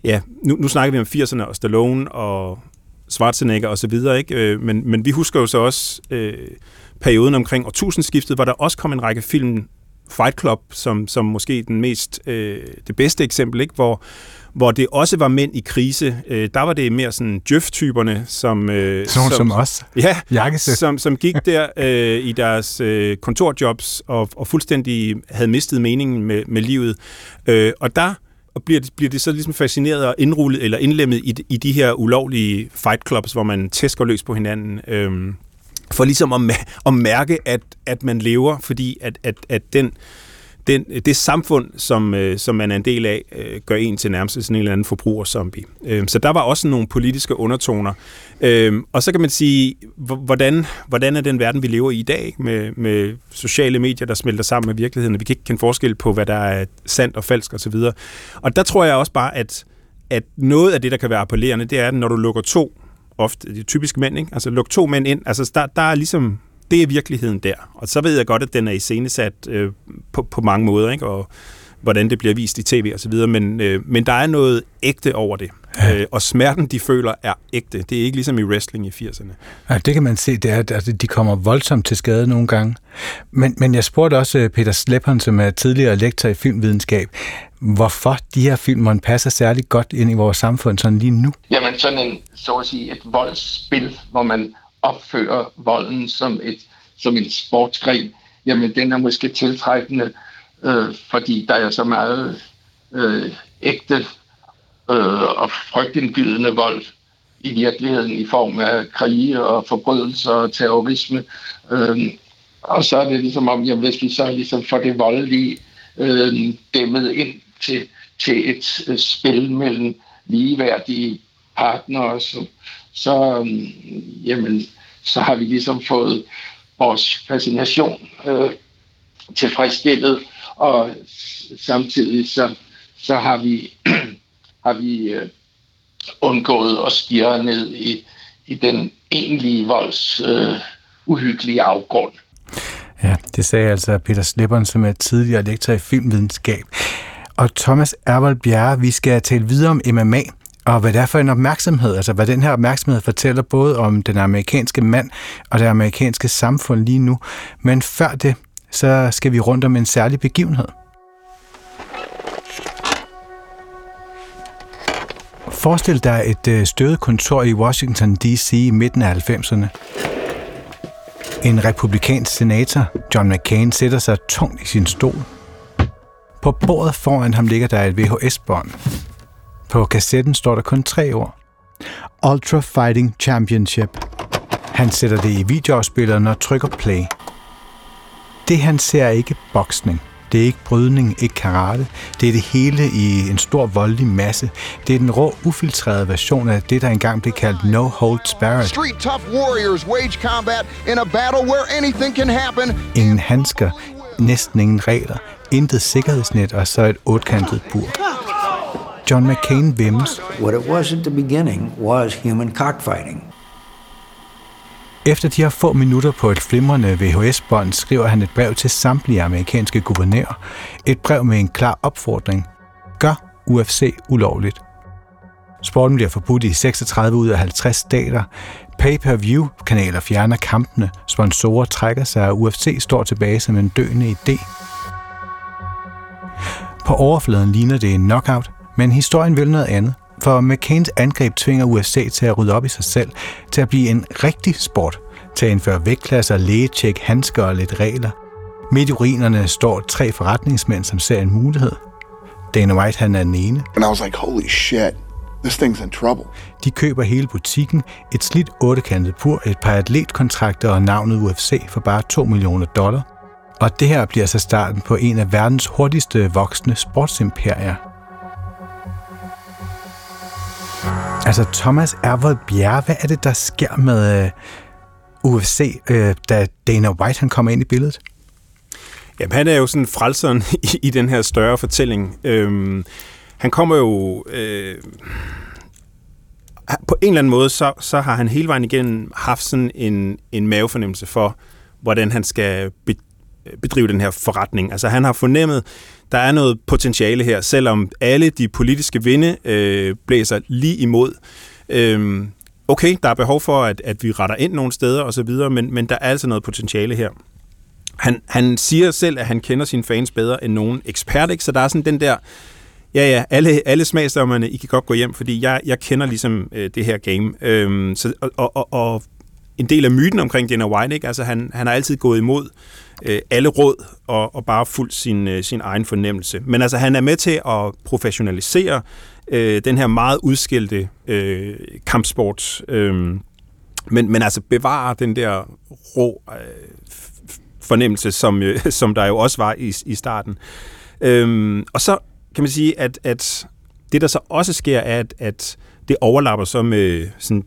ja, nu, nu snakker vi om firserne og Stallone og Schwarzenegger og så videre, ikke? Men, men vi husker jo så også øh, perioden omkring årtusindskiftet, hvor der også kom en række film, Fight Club, som, som måske den mest, øh, det bedste eksempel, ikke? Hvor, hvor det også var mænd i krise. Øh, der var det mere sådan djøf-typerne, som... Øh, Sådan som, som os. Ja, Jakkesæt. som, som gik der øh, i deres øh, kontorjobs og, og fuldstændig havde mistet meningen med, med livet. Øh, og der bliver det, bliver det så ligesom fascineret og indrullet eller indlemmet i, i de her ulovlige fight clubs, hvor man tæsker løs på hinanden. Øh, for ligesom at, at mærke, at, at man lever, fordi at, at, at den, den, det samfund, som, øh, som man er en del af, øh, gør en til nærmest sådan en eller anden forbrugerzombie. Øh, så der var også nogle politiske undertoner. Øh, og så kan man sige, hvordan, hvordan er den verden, vi lever i i dag, med, med sociale medier, der smelter sammen med virkeligheden. Vi kan ikke kende forskel på, hvad der er sandt og falsk osv. Og, og der tror jeg også bare, at, at noget af det, der kan være appellerende, det er, når du lukker to ofte, det er typisk mænd, ikke? Altså luk to mænd ind, altså der, der er ligesom, det er virkeligheden der. Og så ved jeg godt, at den er iscenesat øh, på, på mange måder, ikke? Og hvordan det bliver vist i tv og så videre, men, øh, men der er noget ægte over det. Ja. Øh, og smerten, de føler, er ægte. Det er ikke ligesom i wrestling i firserne. Ja, det kan man se, det er, at de kommer voldsomt til skade nogle gange. Men, men jeg spurgte også Peter Sleppern, som er tidligere lektor i filmvidenskab, hvorfor de her film passer særlig godt ind i vores samfund sådan lige nu? Jamen sådan en, så at sige, et voldsspil, hvor man opfører volden som, et, som en sportsgren, jamen den er måske tiltrækkende, øh, fordi der er så meget øh, ægte øh, og frygtindgydende vold i virkeligheden i form af krige og forbrydelser og terrorisme. Øh, og så er det ligesom om, jamen, hvis vi så ligesom får det voldelige øh, dæmmet ind til, til et øh, spil mellem ligeværdige partnere, så, så, øh, jamen, så har vi ligesom fået vores fascination øh, tilfredsstillet, og samtidig så, så har vi, har vi øh, undgået at stirre ned i, i den egentlige volds øh, uhyggelige afgrund. Ja, det sagde altså Peter Sleppern, som er tidligere lektor i filmvidenskab. Og Thomas Ervold Bjerre, vi skal tale videre om M M A, og hvad det er for en opmærksomhed, altså hvad den her opmærksomhed fortæller både om den amerikanske mand og det amerikanske samfund lige nu. Men før det, så skal vi rundt om en særlig begivenhed. Forestil dig et støvet kontor i Washington D C i midten af halvfemserne. En republikansk senator, John McCain, sætter sig tungt i sin stol. På bordet foran ham ligger der et V H S-bånd. På kassetten står der kun tre ord. Ultra Fighting Championship. Han sætter det i videoafspilleren og trykker play. Det han ser er ikke boksning. Det er ikke brydning, ikke karate. Det er det hele i en stor voldelig masse. Det er den rå, ufiltrerede version af det, der engang blev kaldt No Holds Barred. Street tough warriors wage combat in a battle where anything can happen. Ingen handsker, næsten ingen regler, intet sikkerhedsnet og så et otkantet bur. John McCain vimmes. What it was at the beginning was human cockfighting. Efter de her få minutter på et flimrende V H S-bånd skriver han et brev til samtlige amerikanske guvernører. Et brev med en klar opfordring. Gør U F C ulovligt. Sporten bliver forbudt i seksogtredive ud af halvtreds stater. Pay-per-view-kanaler fjerner kampene. Sponsorer trækker sig, og U F C står tilbage som en døende idé. På overfladen ligner det en knockout, men historien vil noget andet. For McCains angreb tvinger U F C til at rydde op i sig selv, til at blive en rigtig sport, til at indføre vægtklasser, lægetjek, handsker og lidt regler. Midt i urinerne står tre forretningsmænd, som ser en mulighed. Dana White, han er den ene. And I was like, holy shit, this thing's in trouble. De køber hele butikken, et slidt ottekantet pur, et par atletkontrakter og navnet U F C for bare to millioner dollar. Og det her bliver så starten på en af verdens hurtigste voksende sportsimperier. Altså Thomas Ervold Bjerre, hvad er det, der sker med uh, U F C, uh, da Dana White han kommer ind i billedet? Jamen, han er jo sådan frelseren i, i den her større fortælling. Øhm, han kommer jo... Øh, på en eller anden måde, så, så har han hele vejen igennem haft sådan en, en mavefornemmelse for, hvordan han skal be, bedrive den her forretning. Altså han har fornemmet, der er noget potentiale her, selvom alle de politiske vinde øh, blæser lige imod. Øh, okay, der er behov for, at, at vi retter ind nogle steder og så videre, men, men der er altså noget potentiale her. Han, han siger selv, at han kender sine fans bedre end nogen ekspert, ikke? Så der er sådan den der, ja ja, alle, alle smagsdommerne, I kan godt gå hjem, fordi jeg, jeg kender ligesom øh, det her game. Øhm, så, og, og, og en del af myten omkring Dana White, ikke? Altså han, han har altid gået imod øh, alle råd og, og bare fulgt sin, øh, sin egen fornemmelse. Men altså han er med til at professionalisere øh, den her meget udskilte øh, kampsport, øh, men, men altså bevare den der rå øh, fornemmelse, som, øh, som der jo også var i, i starten. Øhm, og så kan man sige, at, at det, der så også sker, er, at, at det overlapper så med sådan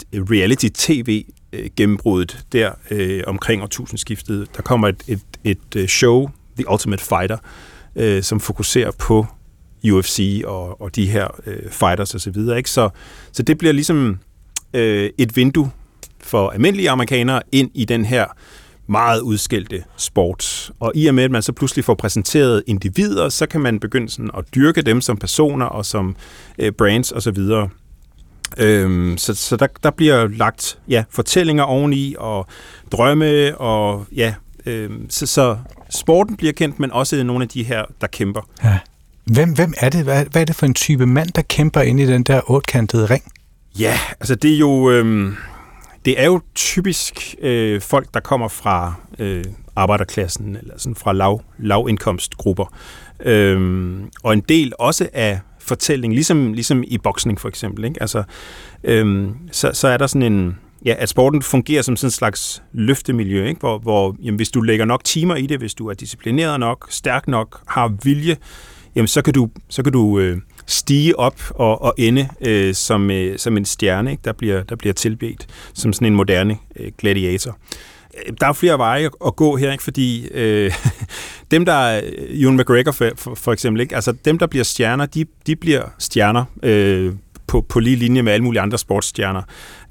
reality-tv-gennembruddet der øh, omkring årtusindskiftet. Der kommer et, et, et show, The Ultimate Fighter, øh, som fokuserer på U F C og, og de her øh, fighters osv. Så, så, så det bliver ligesom øh, et vindue for almindelige amerikanere ind i den her meget udskilte sport. Og i og med, at man så pludselig får præsenteret individer, så kan man begynde sådan at dyrke dem som personer og som øh, brands osv. Så, øhm, så, så der, der bliver lagt ja, fortællinger oveni og drømme, og ja, øhm, så, så sporten bliver kendt, men også nogle af de her, der kæmper. Ja. Hvem, hvem er det? Hvad, hvad er det for en type mand, der kæmper ind i den der otkantede ring? Ja, altså det er jo... Øhm, Det er jo typisk øh, folk, der kommer fra øh, arbejderklassen, eller sådan fra lav, lavindkomstgrupper. Øhm, og en del også af fortælling, ligesom, ligesom i boksning for eksempel. Ikke? Altså, øhm, så, så er der sådan en... Ja, at sporten fungerer som sådan en slags løftemiljø, ikke? Hvor, hvor jamen, hvis du lægger nok timer i det, hvis du er disciplineret nok, stærk nok, har vilje, jamen, så kan du, så kan du øh, stige op og, og ende øh, som, øh, som en stjerne, ikke? Der, bliver, der bliver tilbedt som sådan en moderne øh, gladiator. Der er flere veje at, at gå her, ikke? Fordi øh, dem, der er Ewan McGregor for, for, for eksempel, ikke? Altså dem, der bliver stjerner, de, de bliver stjerner øh, på, på lige linje med alle mulige andre sportsstjerner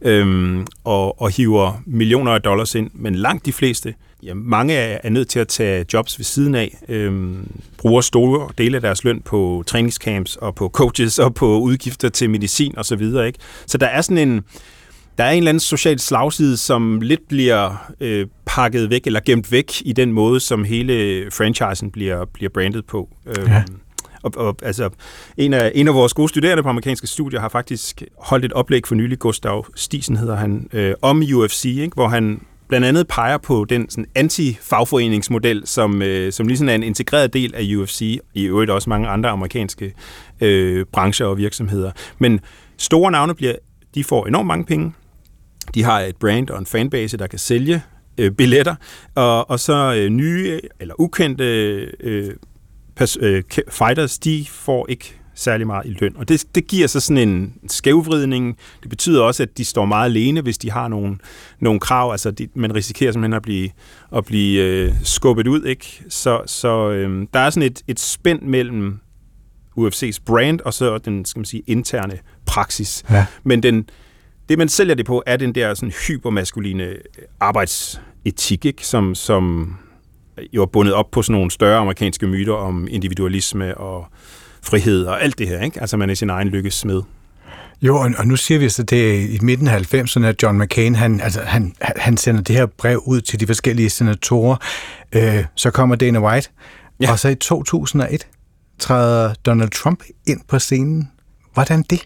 øh, og, og hiver millioner af dollars ind, men langt de fleste, ja, mange er, er nødt til at tage jobs ved siden af, øhm, bruger store dele af deres løn på træningscamps og på coaches og på udgifter til medicin og så videre, ikke? Så der er sådan en, der er en eller anden social slagside, som lidt bliver øh, pakket væk eller gemt væk i den måde, som hele franchisen bliver, bliver brandet på. Øhm, ja. Og, og, altså, en af, en af vores gode studerende på amerikanske studier har faktisk holdt et oplæg for nylig, Gustav Stisen hedder han, øh, om U F C, ikke? Hvor han blandt andet peger på den sådan, anti-fagforeningsmodel, som, øh, som ligesom er en integreret del af U F C, i øvrigt også mange andre amerikanske øh, brancher og virksomheder. Men store navne bliver, de får enormt mange penge. De har et brand og en fanbase, der kan sælge øh, billetter, og, og så øh, nye eller ukendte øh, pers- øh, fighters, de får ikke særlig meget i løn. Og det, det giver så sådan en skævvridning. Det betyder også, at de står meget alene, hvis de har nogle, nogle krav. Altså, de, man risikerer simpelthen at blive, at blive øh, skubbet ud, ikke? Så, så øh, der er sådan et, et spænd mellem U F C's brand og så den, skal man sige, interne praksis. Ja. Men den, det, man sælger det på, er den der sådan hypermaskuline arbejdsetik, ikke? Som, som jo er bundet op på sådan nogle større amerikanske myter om individualisme og frihed og alt det her, ikke? Altså man er sin egen lykkes smed. Jo, og, og nu siger vi så, det er i midten af halvfemserne, at John McCain, han, altså, han, han sender det her brev ud til de forskellige senatorer. Øh, så kommer Dana White, ja. Og så i to tusind og et træder Donald Trump ind på scenen. Hvordan det?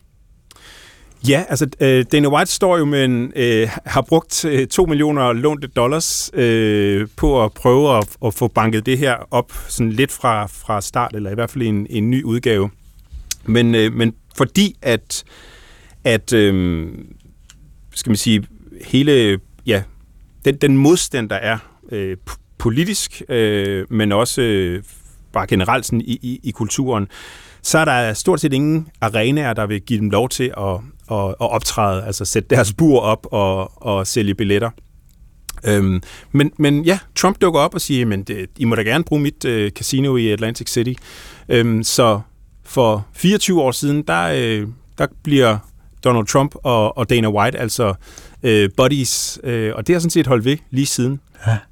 Ja, altså øh, Dana White står jo med en, øh, har brugt øh, to millioner lånte dollars øh, på at prøve at, at få banket det her op sådan lidt fra, fra start, eller i hvert fald en, en ny udgave. Men, øh, men fordi at, at øh, skal man sige, hele, ja, den, den modstand, der er øh, politisk, øh, men også øh, bare generelt sådan i, i, i kulturen, så er der stort set ingen arenaer, der vil give dem lov til at, at, at optræde, altså sætte deres bur op og, og sælge billetter. Øhm, men, men ja, Trump dukker op og siger, men det, I må da gerne bruge mit øh, casino i Atlantic City. Øhm, så for fireogtyve år siden, der, øh, der bliver Donald Trump og, og Dana White altså øh, buddies, øh, og det har sådan set holdt ved lige siden. Ja.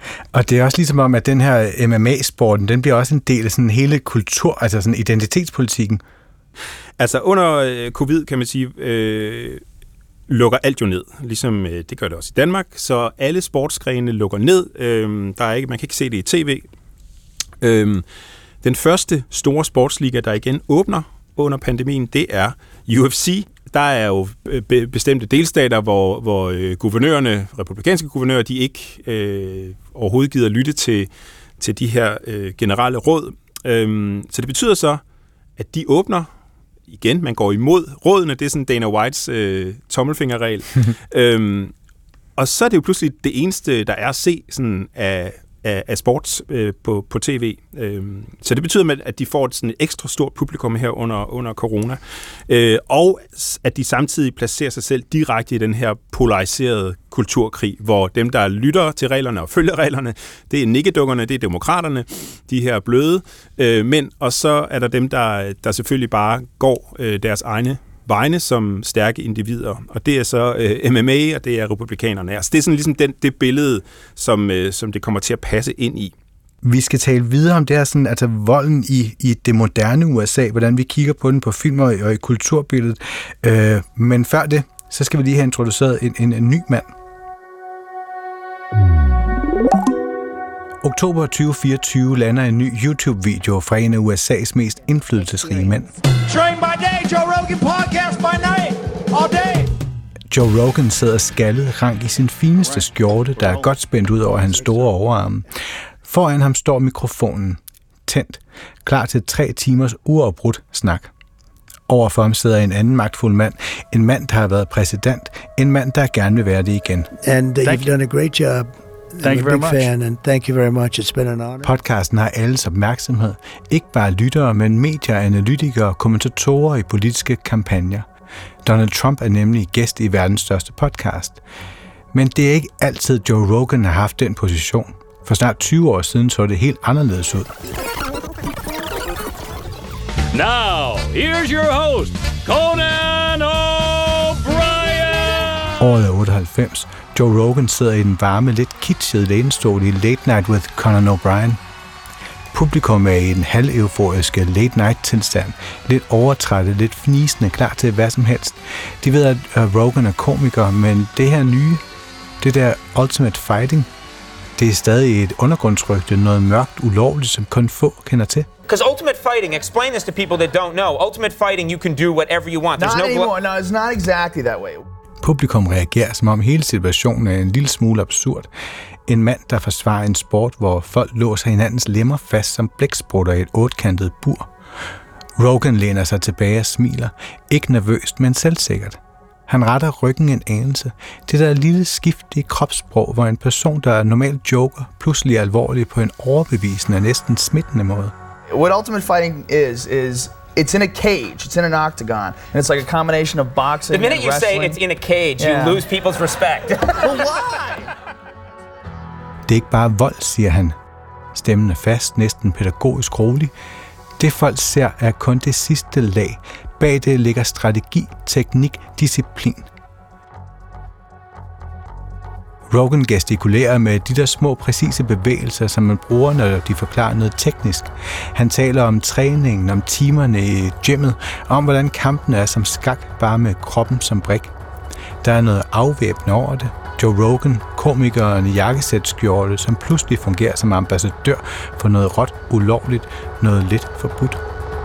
Og det er også ligesom om, at den her M M A-sporten, den bliver også en del af sådan hele kultur, altså sådan identitetspolitikken. Altså under øh, covid, kan man sige, øh, lukker alt jo ned, ligesom øh, det gør det også i Danmark, så alle sportsgrene lukker ned. Øh, der er ikke, man kan ikke se det i tv. Øh, den første store sportsliga, der igen åbner under pandemien, det er U F C. Der er jo be- bestemte delstater, hvor, hvor øh, guvernørerne, republikanske guvernører, de ikke øh, overhovedet gider lytte til, til de her øh, generelle råd. Øh, så det betyder så, at de åbner igen, man går imod rådene, det er sådan Dana Whites øh, tommelfingerregel. øhm, og så er det jo pludselig det eneste, der er at se sådan, af, af, af sports øh, på, på tv. Øhm, så det betyder, at de får et, sådan et ekstra stort publikum her under, under corona. Øh, og at de samtidig placerer sig selv direkte i den her polariserede kulturkrig, hvor dem, der lytter til reglerne og følger reglerne, det er nikkedukkerne, det er demokraterne, de her bløde øh, mænd, og så er der dem, der, der selvfølgelig bare går øh, deres egne vegne som stærke individer, og det er så øh, M M A, og det er republikanerne. Altså, det er sådan ligesom den, det billede, som, øh, som det kommer til at passe ind i. Vi skal tale videre om det her, sådan, altså volden i, i det moderne U S A, hvordan vi kigger på den på film og, og i kulturbilledet. Øh, men før det, så skal vi lige have introduceret en, en, en ny mand. Oktober tyve fireogtyve lander en ny YouTube-video fra en af U S A's mest indflydelsesrige mænd. Train by day, Joe Rogan podcast by night, all day. Joe Rogan sidder skaldet rank i sin fineste skjorte, der er godt spændt ud over hans store overarm. Foran ham står mikrofonen, tændt, klar til tre timers uafbrudt snak. Overfor ham sidder en anden magtfuld mand, en mand, der har været præsident, en mand, der gerne vil være det igen. And uh, you've done a great job. Thank you very much. Fan, and thank you very much. It's been an honor. Podcasten har alles opmærksomhed. Ikke bare lyttere, men medier, analytikere og kommentatorer i politiske kampagner. Donald Trump er nemlig gæst i verdens største podcast. Men det er ikke altid Joe Rogan har haft den position. For snart tyve år siden så det helt anderledes ud. Now, here's your host, Conan O'Brien! Året er otteoghalvfems. Joe Rogan sidder i den varme, lidt kitschede lænestol i Late Night with Conan O'Brien. Publikum er i den halv-euforiske late night-tilstand, lidt overtrætte, lidt fnisende, klar til hvad som helst. De ved, at Rogan er komiker, men det her nye, det der Ultimate Fighting, det er stadig et undergrundsrygte, noget mørkt, ulovligt, som kun få kender til. Because Ultimate Fighting, explain this to people that don't know. Ultimate Fighting, you can do whatever you want. There's not no anymore. No, it's not exactly that way. Publikum reagerer, som om hele situationen er en lille smule absurd. En mand, der forsvarer en sport, hvor folk låser hinandens lemmer fast som blæksprutter i et otkantet bur. Rogan læner sig tilbage og smiler. Ikke nervøst, men selvsikkert. Han retter ryggen en anelse. Det der lille skift i kropssprog, hvor en person, der er normalt joker, pludselig er alvorlig på en overbevisende og næsten smittende måde. What Ultimate Fighting is, is it's in a cage, it's in an octagon, and it's like a combination of boxing and wrestling. The minute you say it's in a cage, yeah. You lose people's respect. Why? Det er ikke bare vold, siger han. Stemmen er fast, næsten pædagogisk rolig. Det folk ser er kun det sidste lag. Bag det ligger strategi, teknik, disciplin. Rogan gestikulerer med de der små, præcise bevægelser, som man bruger, når de forklarer noget teknisk. Han taler om træningen, om timerne i gymmet, og om hvordan kampen er som skak, bare med kroppen som brik. Der er noget afvæbnende over det. Joe Rogan, komikeren i jakkesætskjorte, som pludselig fungerer som ambassadør for noget råt, ulovligt, noget lidt forbudt.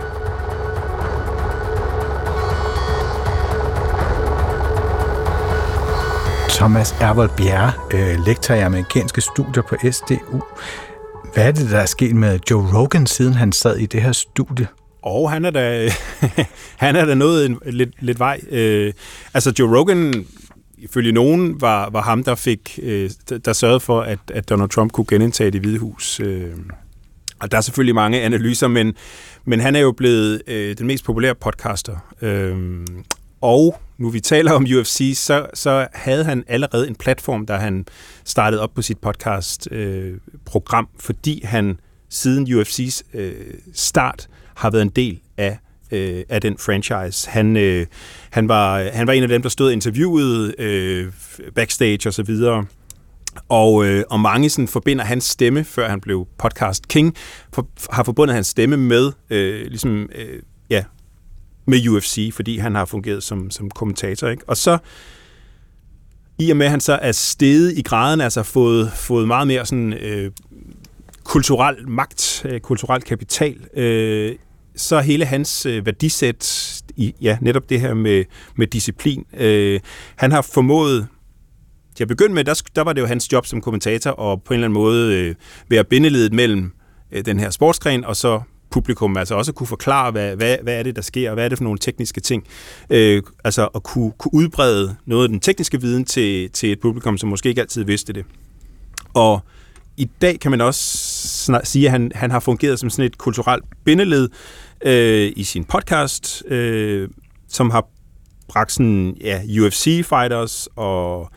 Thomas Ervold Bjerre, øh, lektor i amerikanske studier på S D U. Hvad er det, der er sket med Joe Rogan, siden han sad i det her studie? Og han er da, han er da nået en, lidt, lidt vej. Øh, altså Joe Rogan, ifølge nogen, var, var ham, der fik, øh, der sørgede for, at, at Donald Trump kunne genindtage Det Hvide Hus. Øh, og der er selvfølgelig mange analyser, men, men han er jo blevet øh, den mest populære podcaster. Øh, og nu vi taler om U F C, så, så havde han allerede en platform, da han startede op på sit podcast-program, øh, fordi han siden U F C's øh, start har været en del af, øh, af den franchise. Han, øh, han, var, han var en af dem, der stod og interviewede øh, backstage og så videre. Og, øh, og mange sådan, forbinder hans stemme, før han blev podcast king, for, har forbundet hans stemme med, øh, ligesom, øh, ja, med U F C, fordi han har fungeret som, som kommentator. Ikke? Og så, i og med at han så er steget i graden, altså fået, fået meget mere sådan, øh, kulturel magt, øh, kulturel kapital, øh, så hele hans øh, værdisæt, i, ja, netop det her med, med disciplin, øh, han har formået. Til at begynde med, der, der var det jo hans job som kommentator, og på en eller anden måde øh, være bindeledet mellem øh, den her sportsgren, og så publikum, altså også kunne forklare, hvad, hvad, hvad er det, der sker, og hvad er det for nogle tekniske ting. Øh, altså at kunne, kunne udbrede noget af den tekniske viden til, til et publikum, som måske ikke altid vidste det. Og i dag kan man også sige, at han, han har fungeret som sådan et kulturelt bindeled øh, i sin podcast, øh, som har bragt sådan, ja, U F C-fighters og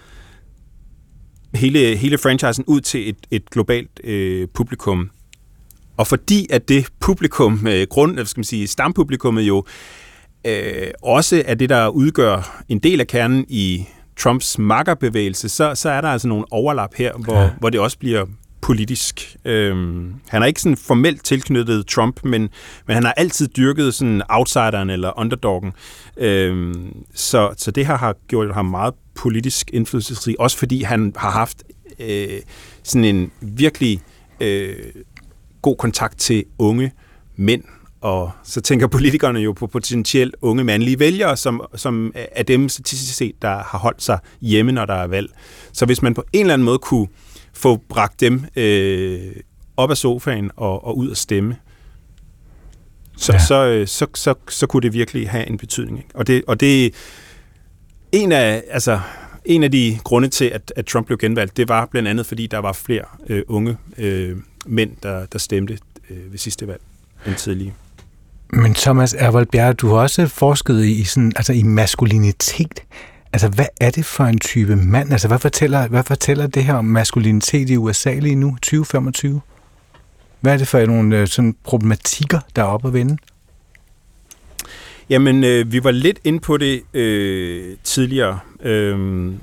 hele, hele franchisen ud til et, et globalt øh, publikum. Og fordi at det publikum, øh, grund, hvad skal man sige, stampublikummet jo øh, også er det, der udgør en del af kernen i Trumps makkerbevægelse, så, så er der altså nogle overlap her, hvor, ja. hvor det også bliver politisk. Øhm, han er ikke sådan formelt tilknyttet Trump, men, men han har altid dyrket sådan outsideren eller underdoggen. Øhm, så, så det her har gjort ham meget politisk indflydelsesrig, også fordi han har haft øh, sådan en virkelig øh, god kontakt til unge mænd, og så tænker politikerne jo på potentielt unge mandlige vælgere, som, som er dem statistisk set, der har holdt sig hjemme, når der er valg. Så hvis man på en eller anden måde kunne få bragt dem øh, op af sofaen og, og ud at stemme, så, ja. så, så, så, så kunne det virkelig have en betydning. Ikke? Og det og det en af altså en af de grunde til at, at Trump blev genvalgt, det var blandt andet fordi der var flere øh, unge øh, mænd der der stemte øh, ved sidste valg end tidligere. Men Thomas Ervold Bjerre, du har også forsket i sådan altså i maskulinitet. Altså, hvad er det for en type mand? Altså, hvad fortæller, hvad fortæller det her om maskulinitet i U S A lige nu, tyve femogtyve? Hvad er det for nogle sådan problematikker, der er oppe at vende? Jamen, øh, vi var lidt inde på det øh, tidligere, øh,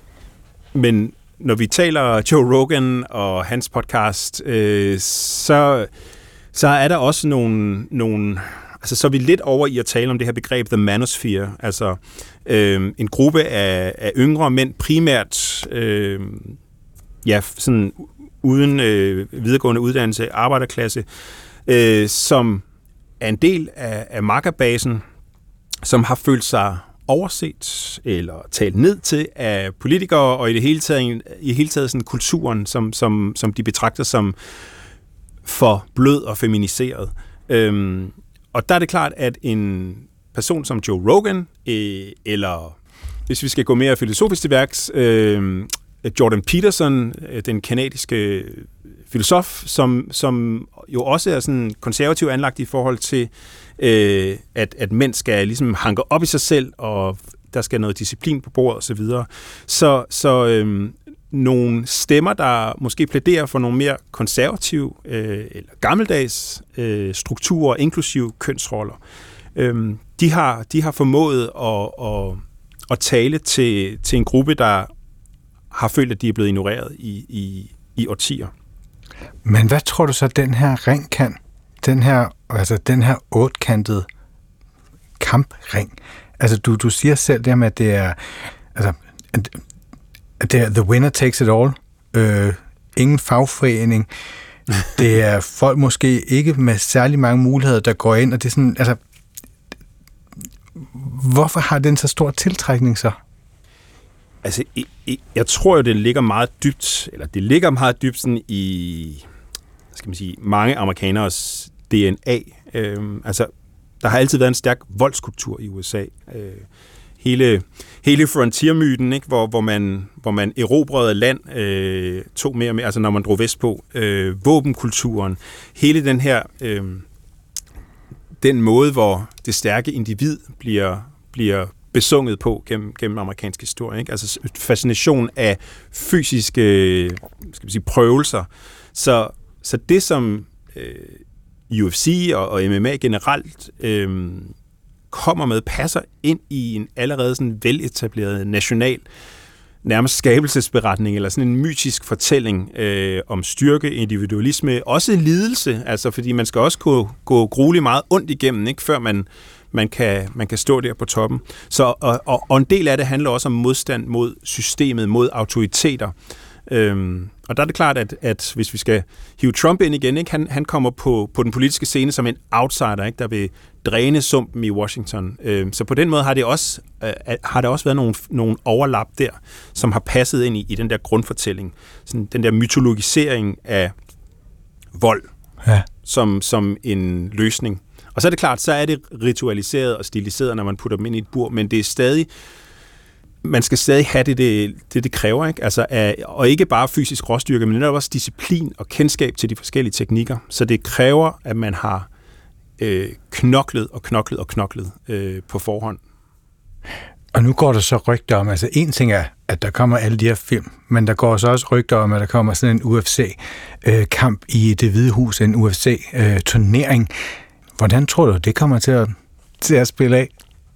men når vi taler Joe Rogan og hans podcast, øh, så, så er der også nogle, nogle altså så er vi lidt over i at tale om det her begreb The Manosphere, altså øh, en gruppe af, af yngre mænd, primært øh, ja, sådan uden øh, videregående uddannelse, arbejderklasse, øh, som er en del af, af makkerbasen, som har følt sig overset eller talt ned til af politikere, og i det hele taget, i hele taget sådan kulturen, som, som, som de betragter som for blød og feminiseret. Øhm, og der er det klart, at en person som Joe Rogan, øh, eller hvis vi skal gå mere filosofisk til værks, øh, Jordan Peterson, den kanadiske filosof, som, som jo også er sådan konservativ anlagt i forhold til, øh, at, at mænd skal ligesom hanke op i sig selv, og der skal noget disciplin på bordet osv. Så, så, så øh, nogle stemmer, der måske plæderer for nogle mere konservative øh, eller gammeldags øh, strukturer, inklusive kønsroller, øh, de, har, de har formået at, at, at tale til, til en gruppe, der har følt, at de er blevet ignoreret i, i, i årtier. Men hvad tror du så, den her ring kan? Den her, altså den her ottekantede kampring. Altså du, du siger selv det med, at det er, altså, at det er the winner takes it all. Øh, ingen fagforening. Det er folk måske ikke med særlig mange muligheder, der går ind, og det er sådan, altså, hvorfor har den så stor tiltrækning så? Altså, jeg tror jo, det ligger meget dybt, eller det ligger meget dybt sådan i, skal man sige, mange amerikaneres D N A. Øhm, altså, der har altid været en stærk voldskultur i U S A. Øh, hele, hele frontier-myten, ikke? Hvor, hvor, man, hvor man erobrede land, øh, tog mere med, altså når man drog vestpå, øh, våbenkulturen, hele den her, øh, den måde, hvor det stærke individ bliver, bliver besunget på gennem, gennem amerikansk historie, ikke? Altså fascination af fysiske, skal vi sige, prøvelser. Så, så det, som øh, U F C og, og M M A generelt øh, kommer med, passer ind i en allerede sådan veletableret national nærmest skabelsesberetning, eller sådan en mytisk fortælling øh, om styrke, individualisme, også lidelse, altså fordi man skal også gå, gå grueligt meget ondt igennem, ikke, før man, man, kan, man kan stå der på toppen. Så, og, og, og en del af det handler også om modstand mod systemet, mod autoriteter. Øhm, og der er det klart, at, at hvis vi skal hive Trump ind igen, ikke, han, han kommer på, på den politiske scene som en outsider, ikke, der vil dræne sumpen i Washington. Øhm, så på den måde har det også, øh, har der også været nogle, nogle overlap der, som har passet ind i, i den der grundfortælling. Sådan, den der mytologisering af vold ja. som, som en løsning. Og så er det klart, så er det ritualiseret og stiliseret, når man putter dem ind i et bur, men det er stadig man skal stadig have det, det, det, det kræver, ikke? Altså, af, og ikke bare fysisk råstyrke, men det er også disciplin og kendskab til de forskellige teknikker. Så det kræver, at man har øh, knoklet og knoklet og knoklet øh, på forhånd. Og nu går der så rygter om, altså en ting er, at der kommer alle de her film, men der går så også rygter om, at der kommer sådan en U F C-kamp øh, i Det Hvide Hus, en U F C-turnering. Hvordan tror du, det kommer til at, til at spille af?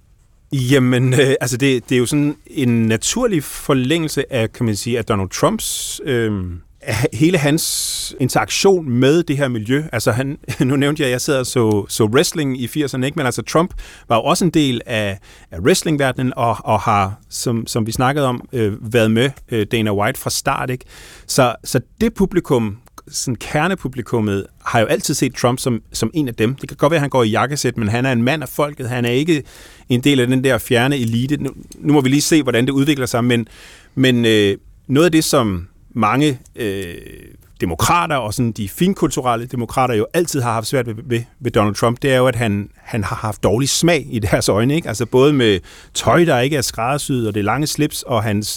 Jamen, øh, altså det, det er jo sådan en naturlig forlængelse af, kan man sige, af Donald Trumps, øh, hele hans interaktion med det her miljø. Altså han, nu nævnte jeg, at jeg sidder og så, så wrestling i firserne, ikke? Men altså Trump var jo også en del af, af wrestlingverdenen, og, og har, som, som vi snakkede om, øh, været med øh, Dana White fra start, ikke? Så, så det publikum, sådan kernepublikummet, har jo altid set Trump som, som en af dem. Det kan godt være, at han går i jakkesæt, men han er en mand af folket. Han er ikke en del af den der fjerne elite. Nu, nu må vi lige se, hvordan det udvikler sig, men, men øh, noget af det, som mange øh, demokrater og sådan de finkulturelle demokrater jo altid har haft svært ved, ved, ved Donald Trump, det er jo, at han, han har haft dårlig smag i deres øjne, ikke? Altså både med tøj, der ikke er skræddersyet, og det lange slips, og hans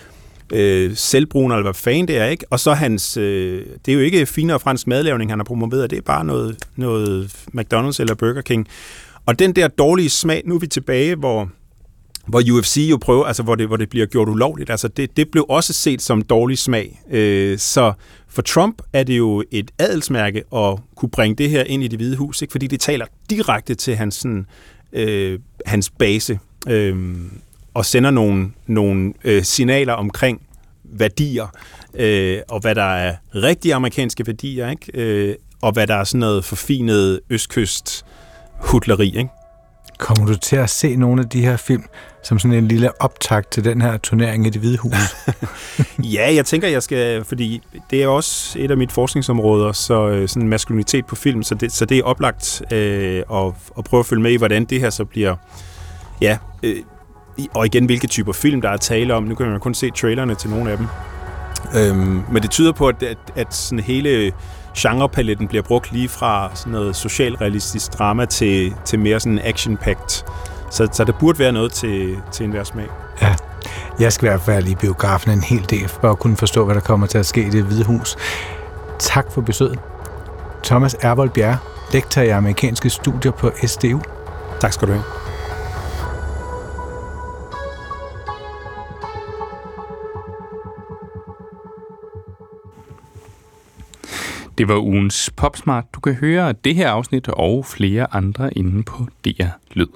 øh, selvbruner, eller hvad fanden det er, ikke? Og så hans, øh, det er jo ikke finere fransk madlavning, han har promoveret, det er bare noget, noget McDonald's eller Burger King. Og den der dårlige smag, nu er vi tilbage, hvor hvor U F C jo prøver, altså hvor det, hvor det bliver gjort ulovligt, altså det, det blev også set som dårlig smag. Øh, så for Trump er det jo et adelsmærke at kunne bringe det her ind i Det Hvide Hus, ikke? Fordi det taler direkte til hans, sådan, øh, hans base, øh, og sender nogle, nogle øh, signaler omkring værdier, øh, og hvad der er rigtige amerikanske værdier, ikke? Øh, og hvad der er sådan noget forfinet østkyst hudleri, ikke? Kommer du til at se nogle af de her film som sådan en lille optakt til den her turnering i Det Hvide Hus? Ja, jeg tænker, jeg skal, fordi det er også et af mit forskningsområder, så sådan maskulinitet på film, så det, så det er oplagt øh, at, at prøve at følge med i, hvordan det her så bliver, ja, øh, og igen, hvilke typer film, der er tale om. Nu kan man kun se trailerne til nogle af dem. Øhm, men det tyder på, at, at, at sådan hele genrepaletten bliver brugt lige fra sådan noget socialrealistisk drama til, til mere sådan action-packed. Så, så der burde være noget til, til enhver smag. Ja, jeg skal i hvert fald i biografen en hel del, for at kunne forstå, hvad der kommer til at ske i Det Hvide Hus. Tak for besøget. Thomas Ervold Bjerre, lektor i amerikanske studier på S D U. Tak skal du have. Det var ugens Popsmart. Du kan høre det her afsnit og flere andre inde på D R Lyd.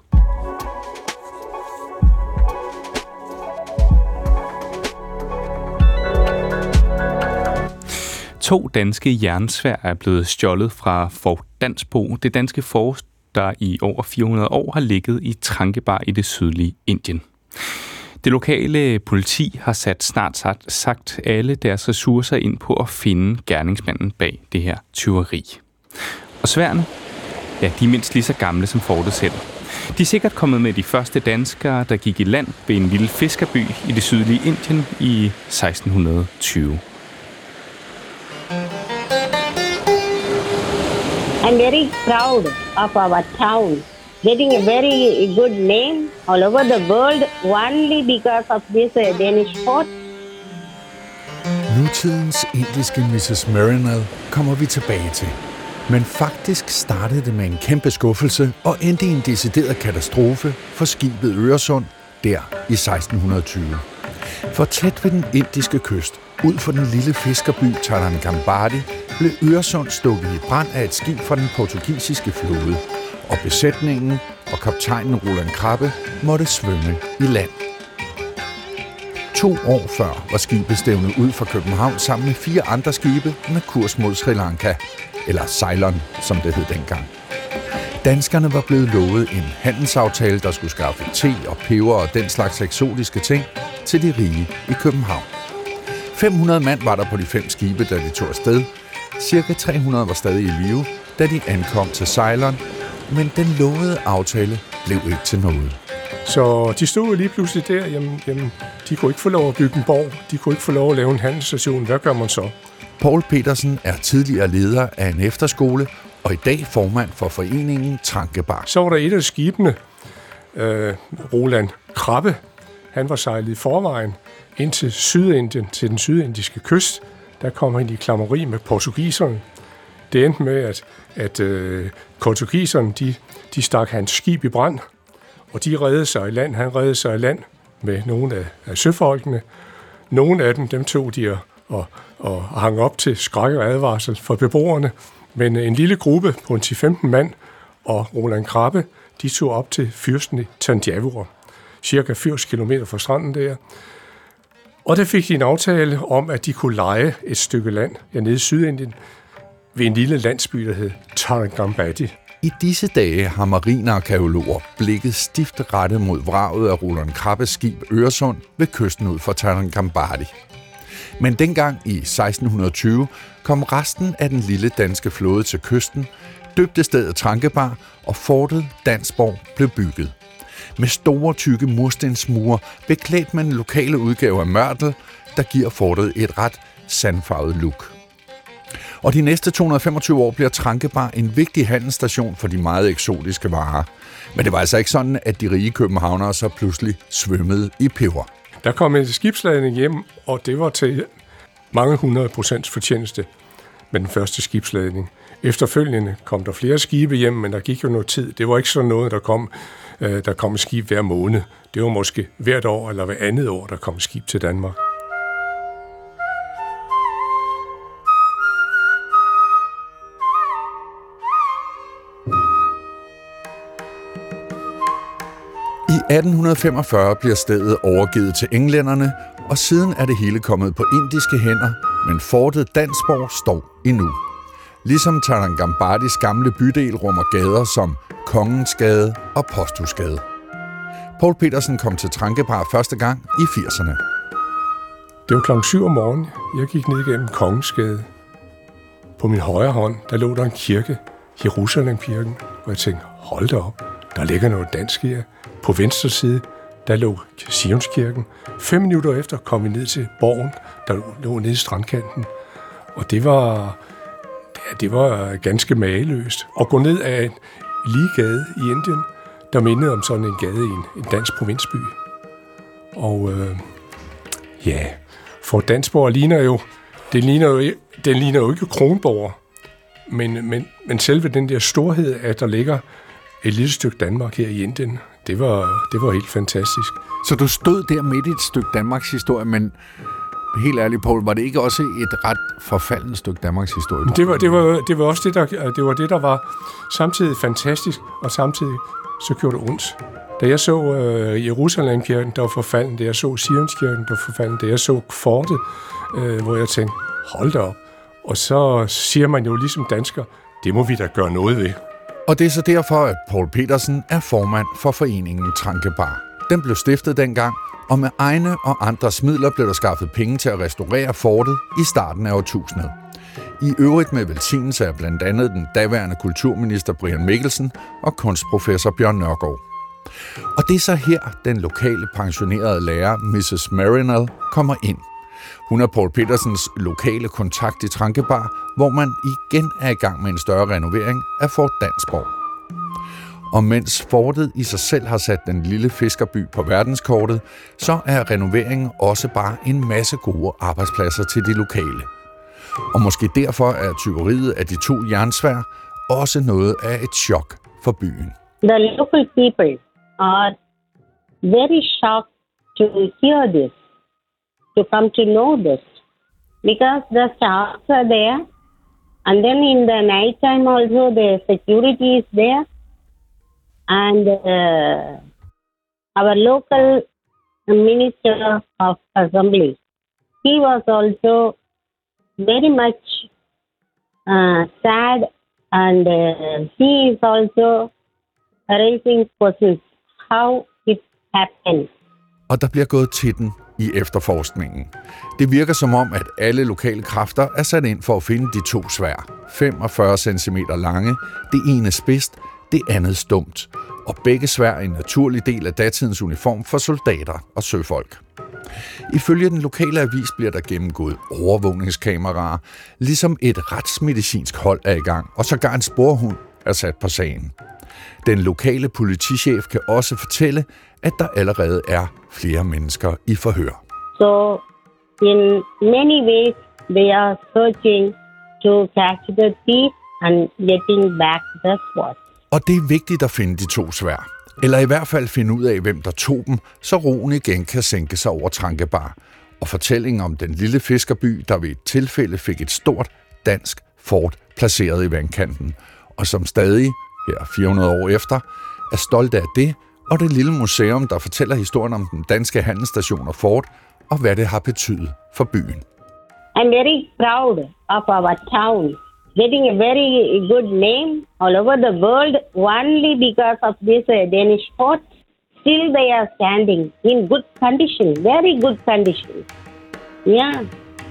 To danske jernsværd er blevet stjålet fra Fort Dansbo, det danske fort, der i over fire hundrede år har ligget i Trankebar i det sydlige Indien. Det lokale politi har sat snart sagt alle deres ressourcer ind på at finde gerningsmanden bag det her tyveri. Og sværdene, ja, de er mindst lige så gamle som fortet selv. De er sikkert kommet med de første danskere, der gik i land ved en lille fiskerby i det sydlige Indien i seksten tyve. I'm very proud of our town. Getting a very good name all over the world only because of this uh, Danish fort. Nutidens indiske missus Marinal kommer vi tilbage til. Men faktisk startede det med en kæmpe skuffelse og endte i en decideret katastrofe for skibet Øresund der i seksten tyve. For tæt ved den indiske kyst, ud for den lille fiskerby Tarangambadi, blev Øresund stukket i brand af et skib fra den portugisiske flåde, og besætningen og kaptajnen Roland Krabbe måtte svømme i land. To år før var skibet stævnet ud fra København sammen med fire andre skibe med kurs mod Sri Lanka, eller Ceylon, som det hed dengang. Danskerne var blevet lovet en handelsaftale, der skulle skaffe te og peber og den slags eksotiske ting til de rige i København. fem hundrede mand var der på de fem skibe, da de tog afsted. Cirka tre hundrede var stadig i live, da de ankom til Ceylon, men den lovede aftale blev ikke til noget. Så de stod lige pludselig der, jamen, jamen, de kunne ikke få lov at bygge en borg, de kunne ikke få lov at lave en handelsstation. Hvad gør man så? Poul Petersen er tidligere leder af en efterskole, og i dag formand for foreningen Trankebar. Så var der et af skibene, øh, Roland Krabbe. Han var sejlet i forvejen ind til Sydindien, til den sydindiske kyst. Der kom han i klammeri med portugiserne. Det endte med, at, at øh, portugiserne, de, de stak hans skib i brand, og de reddede sig i land. Han reddede sig i land med nogle af, af søfolkene. Nogle af dem, dem tog de og, og, og hang op til skræk og advarsel for beboerne. Men en lille gruppe på en ti til femten mand og Roland Krabbe, de tog op til fyrsten i Tanjavur, cirka firs kilometer fra stranden der. Og der fik de en aftale om, at de kunne leje et stykke land ja, nede i Sydindien ved en lille landsby, der hed Tarangambadi. I disse dage har marinearkæologer blikket stift rettet mod vraget af Roland Krabbes skib Øresund ved kysten ud for Tarangambadi. Men dengang i seksten tyve kom resten af den lille danske flåde til kysten, døbte stedet Trankebar, og fortet Dansborg blev bygget. Med store, tykke murstensmure beklædt man en lokale udgave af mørtel, der giver fortet et ret sandfarvet look. Og de næste to hundrede og femogtyve år bliver Trankebar en vigtig handelsstation for de meget eksotiske varer. Men det var altså ikke sådan, at de rige københavnere så pludselig svømmede i peber. Der kom en skibsladning hjem, og det var til mange hundrede procents fortjeneste med den første skibsladning. Efterfølgende kom der flere skibe hjem, men der gik jo noget tid. Det var ikke sådan noget, der kom, øh, der kom et skib hver måned. Det var måske hvert år eller hver andet år, der kom et skib til Danmark. I atten femogfyrre bliver stedet overgivet til englænderne, og siden er det hele kommet på indiske hænder, men fortet Dansborg står endnu. Ligesom Tarangambadis gamle bydel rummer gader som Kongens Gade og Posthusgade. Poul Petersen kom til Trankebar første gang i firserne. Det var klokken syv om morgenen. Jeg gik ned igennem Kongens Gade. På min højre hånd, der lå der en kirke, Jerusalem-kirken, og jeg tænkte, hold da op, der ligger noget dansk her. På venstre side, der lå Sionskirken. Fem minutter efter kom vi ned til borgen, der lå nede i strandkanten. Og det var, ja, det var ganske mageløst. At gå ned af en lige gade i Indien, der mindede om sådan en gade i en, en dansk provinsby. Og øh, ja, for Dansborg ligner jo, det ligner jo, den ligner jo ikke Kronborg, men, men, men selve den der storhed, at der ligger et lille stykke Danmark her i Indien, det var, det var helt fantastisk. Så du stod der midt i et stykke Danmarks historie, men helt ærligt, Poul, var det ikke også et ret forfaldent stykke Danmarks historie? Det var, det var, det var også det der, det var det, der var samtidig fantastisk, og samtidig så gjorde det ondt. Da jeg så uh, Jerusalem-kirken, der var forfalden, da jeg så Sionskirken, der var forfalden, da jeg så fortet, uh, hvor jeg tænkte, hold da op. Og så siger man jo ligesom dansker, det må vi da gøre noget ved. Og det er så derfor, at Poul Petersen er formand for foreningen Trankebar. Den blev stiftet dengang, og med egne og andres midler blev der skaffet penge til at restaurere fortet i starten af årtusindet. I øvrigt med velsignelse af blandt andet den daværende kulturminister Brian Mikkelsen og kunstprofessor Bjørn Nørgaard. Og det er så her, den lokale pensionerede lærer, missus Marinal, kommer ind. Hun er Poul Petersens lokale kontakt i Trankebar, hvor man igen er i gang med en større renovering af Fort Dansborg. Og mens fortet i sig selv har sat den lille fiskerby på verdenskortet, så er renoveringen også bare en masse gode arbejdspladser til de lokale. Og måske derfor er tyveriet af de to jernsværd også noget af et chok for byen. The local people are very shocked to hear this, to come to know this, because the stars are there, and then in the night time also the security is there, and uh, our local a minister of assembly. He was also very much uh, sad, and uh, he is also raising questions how it happened. Og der bliver gået til den i efterforskningen. Det virker som om, at alle lokale kræfter er sat ind for at finde de to sværd. femogfyrre centimeter lange, det ene spidst, det andet stumt. Og begge sværd er en naturlig del af datidens uniform for soldater og søfolk. Ifølge den lokale avis bliver der gennemgået overvågningskameraer, ligesom et retsmedicinsk hold er i gang, og sågar en sporhund er sat på sagen. Den lokale politichef kan også fortælle, at der allerede er flere mennesker i forhør. So, in many ways, they are searching to catch the thief and getting back the sword. Og det er vigtigt at finde de to sværd. Eller i hvert fald finde ud af, hvem der tog dem, så roen igen kan sænke sig over Trankebar. Og fortællingen om den lille fiskerby, der ved et tilfælde fik et stort dansk fort placeret i vandkanten, og som stadig, her fire hundrede år efter, er stolte af det, og det lille museum, der fortæller historien om den danske handelsstation og fort, og hvad det har betydet for byen. I'm very proud of our town, getting a very good name all over the world only because of this uh, Danish fort. Still they are standing in good condition, very good condition. Yeah.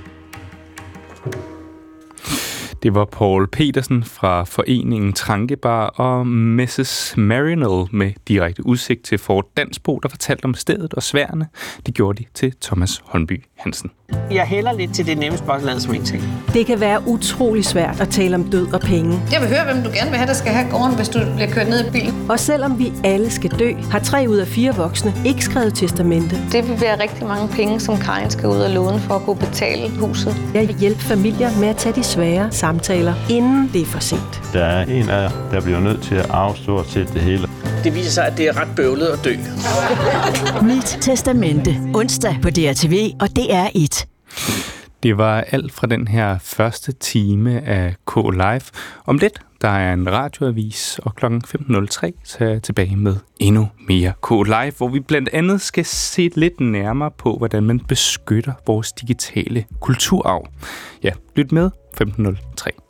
Det var Paul Petersen fra foreningen Trankebar og missus Marinell med direkte udsigt til Fort Dansbo, der fortalte om stedet og sværene. Det gjorde de til Thomas Holmby Hansen. Jeg hælder lidt til det nemme spørgsmål som ingenting. Det kan være utrolig svært at tale om død og penge. Jeg vil høre, hvem du gerne vil have, der skal have gården, hvis du bliver kørt ned i bilen. Og selvom vi alle skal dø, har tre ud af fire voksne ikke skrevet testamente. Det vil være rigtig mange penge, som Karin skal ud og låne for at kunne betale huset. Jeg vil hjælpe familier med at tage de svære samtaler, inden det er for sent. Der er en af jer, der bliver nødt til at afstå til det hele. Det viser sig, at det er ret bøvlet at dø. Mit testamente. Onsdag på D R T V og D R et. Det var alt fra den her første time af K Live. Om lidt, der er en radioavis, og klokken femten nul tre så er jeg tilbage med endnu mere K Live, hvor vi blandt andet skal se lidt nærmere på, hvordan man beskytter vores digitale kulturarv. Ja, lyt med femten nul tre.